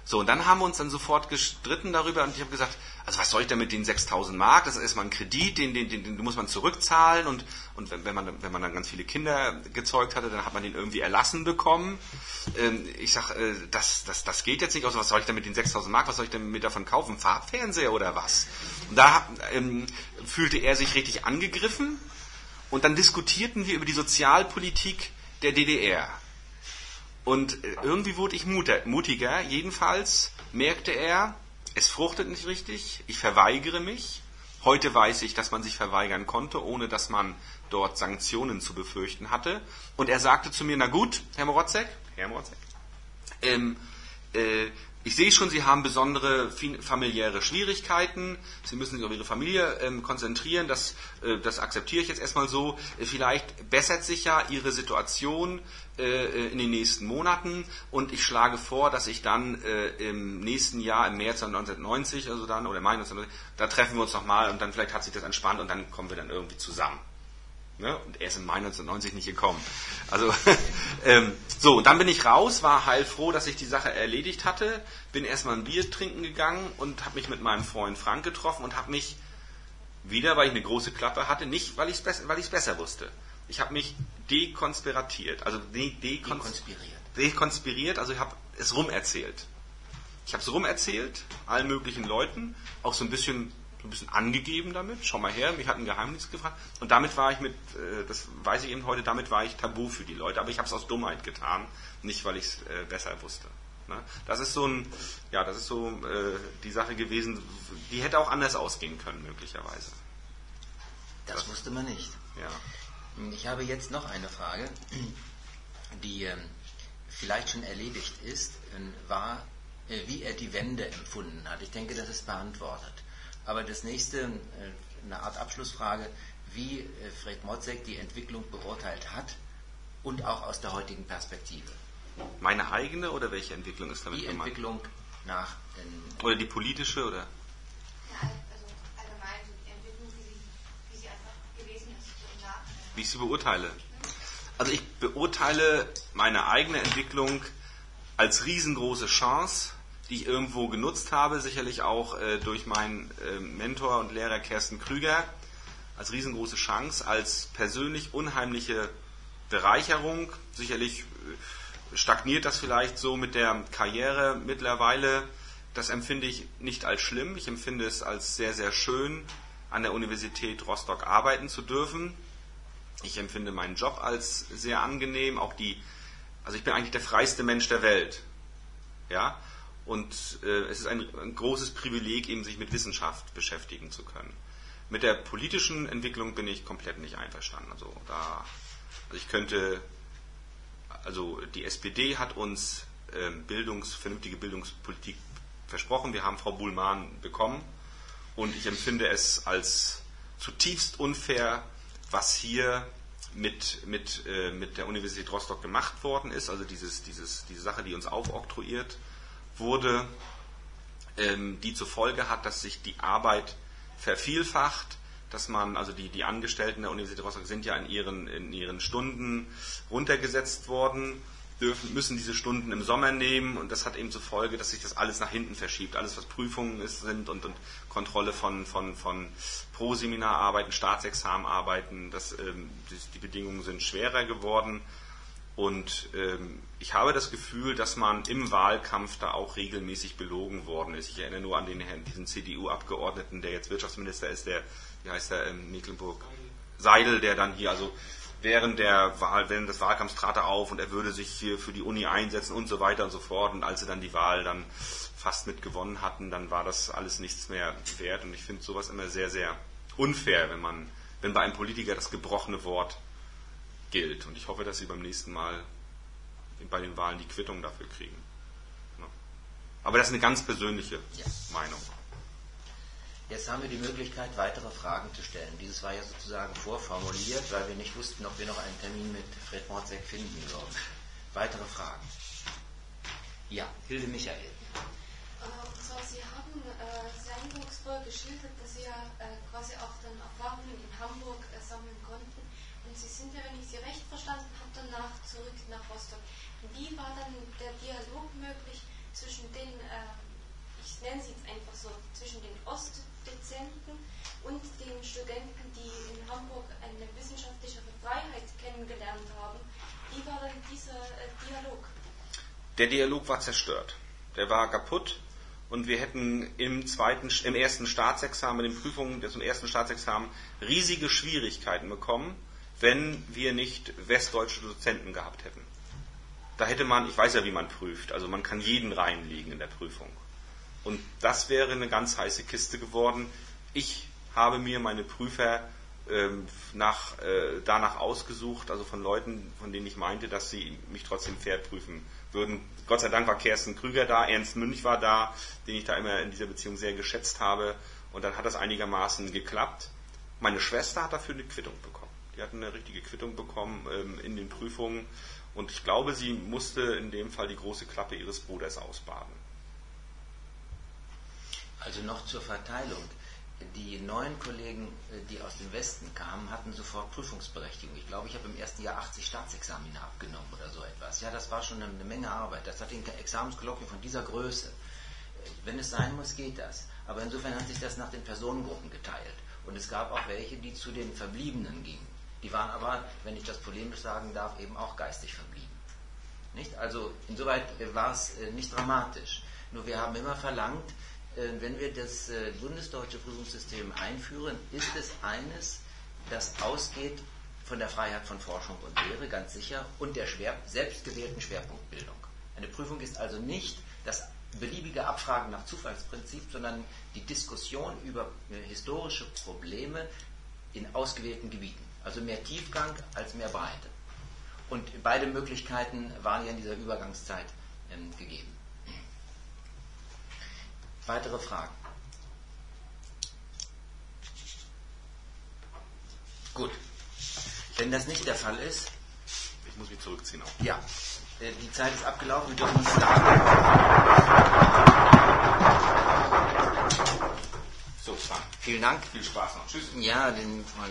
So, und dann haben wir uns dann sofort gestritten darüber und ich habe gesagt, also was soll ich denn mit den sechstausend Mark? Das ist erstmal ein Kredit, den, den, den, den muss man zurückzahlen und, und wenn, wenn, man, wenn man dann ganz viele Kinder gezeugt hatte, dann hat man den irgendwie erlassen bekommen. Ähm, ich sage, äh, das, das, das geht jetzt nicht aus, was soll ich denn mit den sechstausend Mark, was soll ich denn mit davon kaufen? Farbfernseher oder was? Und da ähm, fühlte er sich richtig angegriffen und dann diskutierten wir über die Sozialpolitik der D D R. Und irgendwie wurde ich mutiger. Jedenfalls merkte er, es fruchtet nicht richtig, ich verweigere mich. Heute weiß ich, dass man sich verweigern konnte, ohne dass man dort Sanktionen zu befürchten hatte. Und er sagte zu mir, na gut, Herr Mrotzek, Herr Mrotzek, ähm, äh, ich sehe schon, Sie haben besondere familiäre Schwierigkeiten. Sie müssen sich auf Ihre Familie ähm, konzentrieren. Das, äh, das akzeptiere ich jetzt erstmal so. Vielleicht bessert sich ja Ihre Situation äh, in den nächsten Monaten. Und ich schlage vor, dass ich dann äh, im nächsten Jahr, im März neunzehnhundertneunzig, also dann, oder Mai neunzehnhundertneunzig, da treffen wir uns nochmal und dann vielleicht hat sich das entspannt und dann kommen wir dann irgendwie zusammen. Ne? Und er ist im Mai neunzehnhundertneunzig nicht gekommen. Also, ähm, so, und dann bin ich raus, war heilfroh, dass ich die Sache erledigt hatte, bin erstmal ein Bier trinken gegangen und habe mich mit meinem Freund Frank getroffen und habe mich wieder, weil ich eine große Klappe hatte, nicht, weil ich es besser, weil ich es besser wusste. Ich habe mich dekonspiratiert, also de- dekons- dekonspiriert. dekonspiriert, also ich habe es rumerzählt. Ich habe es rumerzählt, allen möglichen Leuten, auch so ein bisschen ein bisschen angegeben damit, schau mal her, mich hat ein Geheimnis gefragt und damit war ich mit, äh, das weiß ich eben heute, damit war ich tabu für die Leute, aber ich habe es aus Dummheit getan, nicht weil ich es äh, besser wusste. Ne? Das ist so ein, ja, das ist so äh, die Sache gewesen, die hätte auch anders ausgehen können, möglicherweise. Das, das wusste man nicht. Ja. Ich habe jetzt noch eine Frage, die äh, vielleicht schon erledigt ist, äh, war, äh, wie er die Wende empfunden hat. Ich denke, das ist beantwortet. Aber das nächste, eine Art Abschlussfrage, wie Fred Motzek die Entwicklung beurteilt hat und auch aus der heutigen Perspektive. Meine eigene oder welche Entwicklung ist damit die gemeint? Die Entwicklung nach... Oder die politische oder? Ja, also allgemein die Entwicklung, wie sie, wie sie einfach gewesen ist. So im Nachhinein. Wie ich sie beurteile? Also ich beurteile meine eigene Entwicklung als riesengroße Chance, die ich irgendwo genutzt habe, sicherlich auch äh, durch meinen äh, Mentor und Lehrer Kersten Krüger, als riesengroße Chance, als persönlich unheimliche Bereicherung. Sicherlich äh, stagniert das vielleicht so mit der Karriere mittlerweile. Das empfinde ich nicht als schlimm. Ich empfinde es als sehr, sehr schön, an der Universität Rostock arbeiten zu dürfen. Ich empfinde meinen Job als sehr angenehm. Auch die, also ich bin eigentlich der freiste Mensch der Welt. Ja. Und äh, es ist ein, ein großes Privileg, eben sich mit Wissenschaft beschäftigen zu können. Mit der politischen Entwicklung bin ich komplett nicht einverstanden. Also da, also ich könnte, also die S P D hat uns äh, Bildungs, vernünftige Bildungspolitik versprochen. Wir haben Frau Buhlmann bekommen und ich empfinde es als zutiefst unfair, was hier mit mit äh, mit der Universität Rostock gemacht worden ist. Also dieses dieses diese Sache, die uns aufoktroyiert wurde, ähm, die zur Folge hat, dass sich die Arbeit vervielfacht, dass man, also die, die Angestellten der Universität Rostock sind ja in ihren, in ihren Stunden runtergesetzt worden, dürfen, müssen diese Stunden im Sommer nehmen und das hat eben zur Folge, dass sich das alles nach hinten verschiebt. Alles, was Prüfungen ist, sind und, und Kontrolle von, von, von Proseminararbeiten, Staatsexamenarbeiten, das, ähm, die, die Bedingungen sind schwerer geworden. Und ähm, ich habe das Gefühl, dass man im Wahlkampf da auch regelmäßig belogen worden ist. Ich erinnere nur an den Herrn, diesen C D U-Abgeordneten, der jetzt Wirtschaftsminister ist, der, wie heißt der, in Mecklenburg? Seidel, der dann hier, also während der Wahl, während des Wahlkampfs trat er auf und er würde sich hier für die Uni einsetzen und so weiter und so fort. Und als sie dann die Wahl dann fast mit gewonnen hatten, dann war das alles nichts mehr wert. Und ich finde sowas immer sehr, sehr unfair, wenn man, wenn bei einem Politiker das gebrochene Wort gilt. Und ich hoffe, dass Sie beim nächsten Mal bei den Wahlen die Quittung dafür kriegen. Aber das ist eine ganz persönliche ja. Meinung. Jetzt haben wir die Möglichkeit, weitere Fragen zu stellen. Dieses war ja sozusagen vorformuliert, weil wir nicht wussten, ob wir noch einen Termin mit Fred Motzek finden würden. Weitere Fragen? Ja, Hilde Michael. Und zwar, Sie haben äh, sehr eindrucksvoll geschildert, dass Sie ja äh, quasi auch dann Erfahrungen in Hamburg äh, sammeln konnten. Und Sie sind ja, wenn ich Sie recht verstanden habe, danach zurück nach Rostock. Wie war dann der Dialog möglich zwischen den, äh, ich nenne sie jetzt einfach so, zwischen den Ostdozenten und den Studenten, die in Hamburg eine wissenschaftliche Freiheit kennengelernt haben. Wie war denn dieser äh, Dialog? Der Dialog war zerstört. Der war kaputt. Und wir hätten im zweiten, im ersten Staatsexamen, in den Prüfungen des ersten Staatsexamen riesige Schwierigkeiten bekommen, wenn wir nicht westdeutsche Dozenten gehabt hätten. Da hätte man, ich weiß ja, wie man prüft, also man kann jeden reinlegen in der Prüfung. Und das wäre eine ganz heiße Kiste geworden. Ich habe mir meine Prüfer ähm, nach, äh, danach ausgesucht, also von Leuten, von denen ich meinte, dass sie mich trotzdem fair prüfen würden. Gott sei Dank war Kersten Krüger da, Ernst Münch war da, den ich da immer in dieser Beziehung sehr geschätzt habe. Und dann hat das einigermaßen geklappt. Meine Schwester hat dafür eine Quittung bekommen. Die hat eine richtige Quittung bekommen ähm, in den Prüfungen. Und ich glaube, sie musste in dem Fall die große Klappe ihres Bruders ausbaden. Also noch zur Verteilung. Die neuen Kollegen, die aus dem Westen kamen, hatten sofort Prüfungsberechtigung. Ich glaube, ich habe im ersten Jahr achtzig Staatsexamina abgenommen oder so etwas. Ja, das war schon eine Menge Arbeit. Das hat ein Examenskolloquium von dieser Größe. Wenn es sein muss, geht das. Aber insofern hat sich das nach den Personengruppen geteilt. Und es gab auch welche, die zu den Verbliebenen gingen. Die waren aber, wenn ich das polemisch sagen darf, eben auch geistig verblieben. Nicht? Also insoweit war es nicht dramatisch. Nur wir haben immer verlangt, wenn wir das bundesdeutsche Prüfungssystem einführen, ist es eines, das ausgeht von der Freiheit von Forschung und Lehre, ganz sicher, und der Schwer- selbstgewählten Schwerpunktbildung. Eine Prüfung ist also nicht das beliebige Abfragen nach Zufallsprinzip, sondern die Diskussion über historische Probleme in ausgewählten Gebieten. Also mehr Tiefgang als mehr Breite. Und beide Möglichkeiten waren ja in dieser Übergangszeit ähm, gegeben. Weitere Fragen? Gut. Wenn das nicht der Fall ist... Ich muss mich zurückziehen auch. Ja. Äh, die Zeit ist abgelaufen, wir dürfen nicht sagen. So, Frank. Vielen Dank. Viel Spaß noch. Tschüss. Ja, den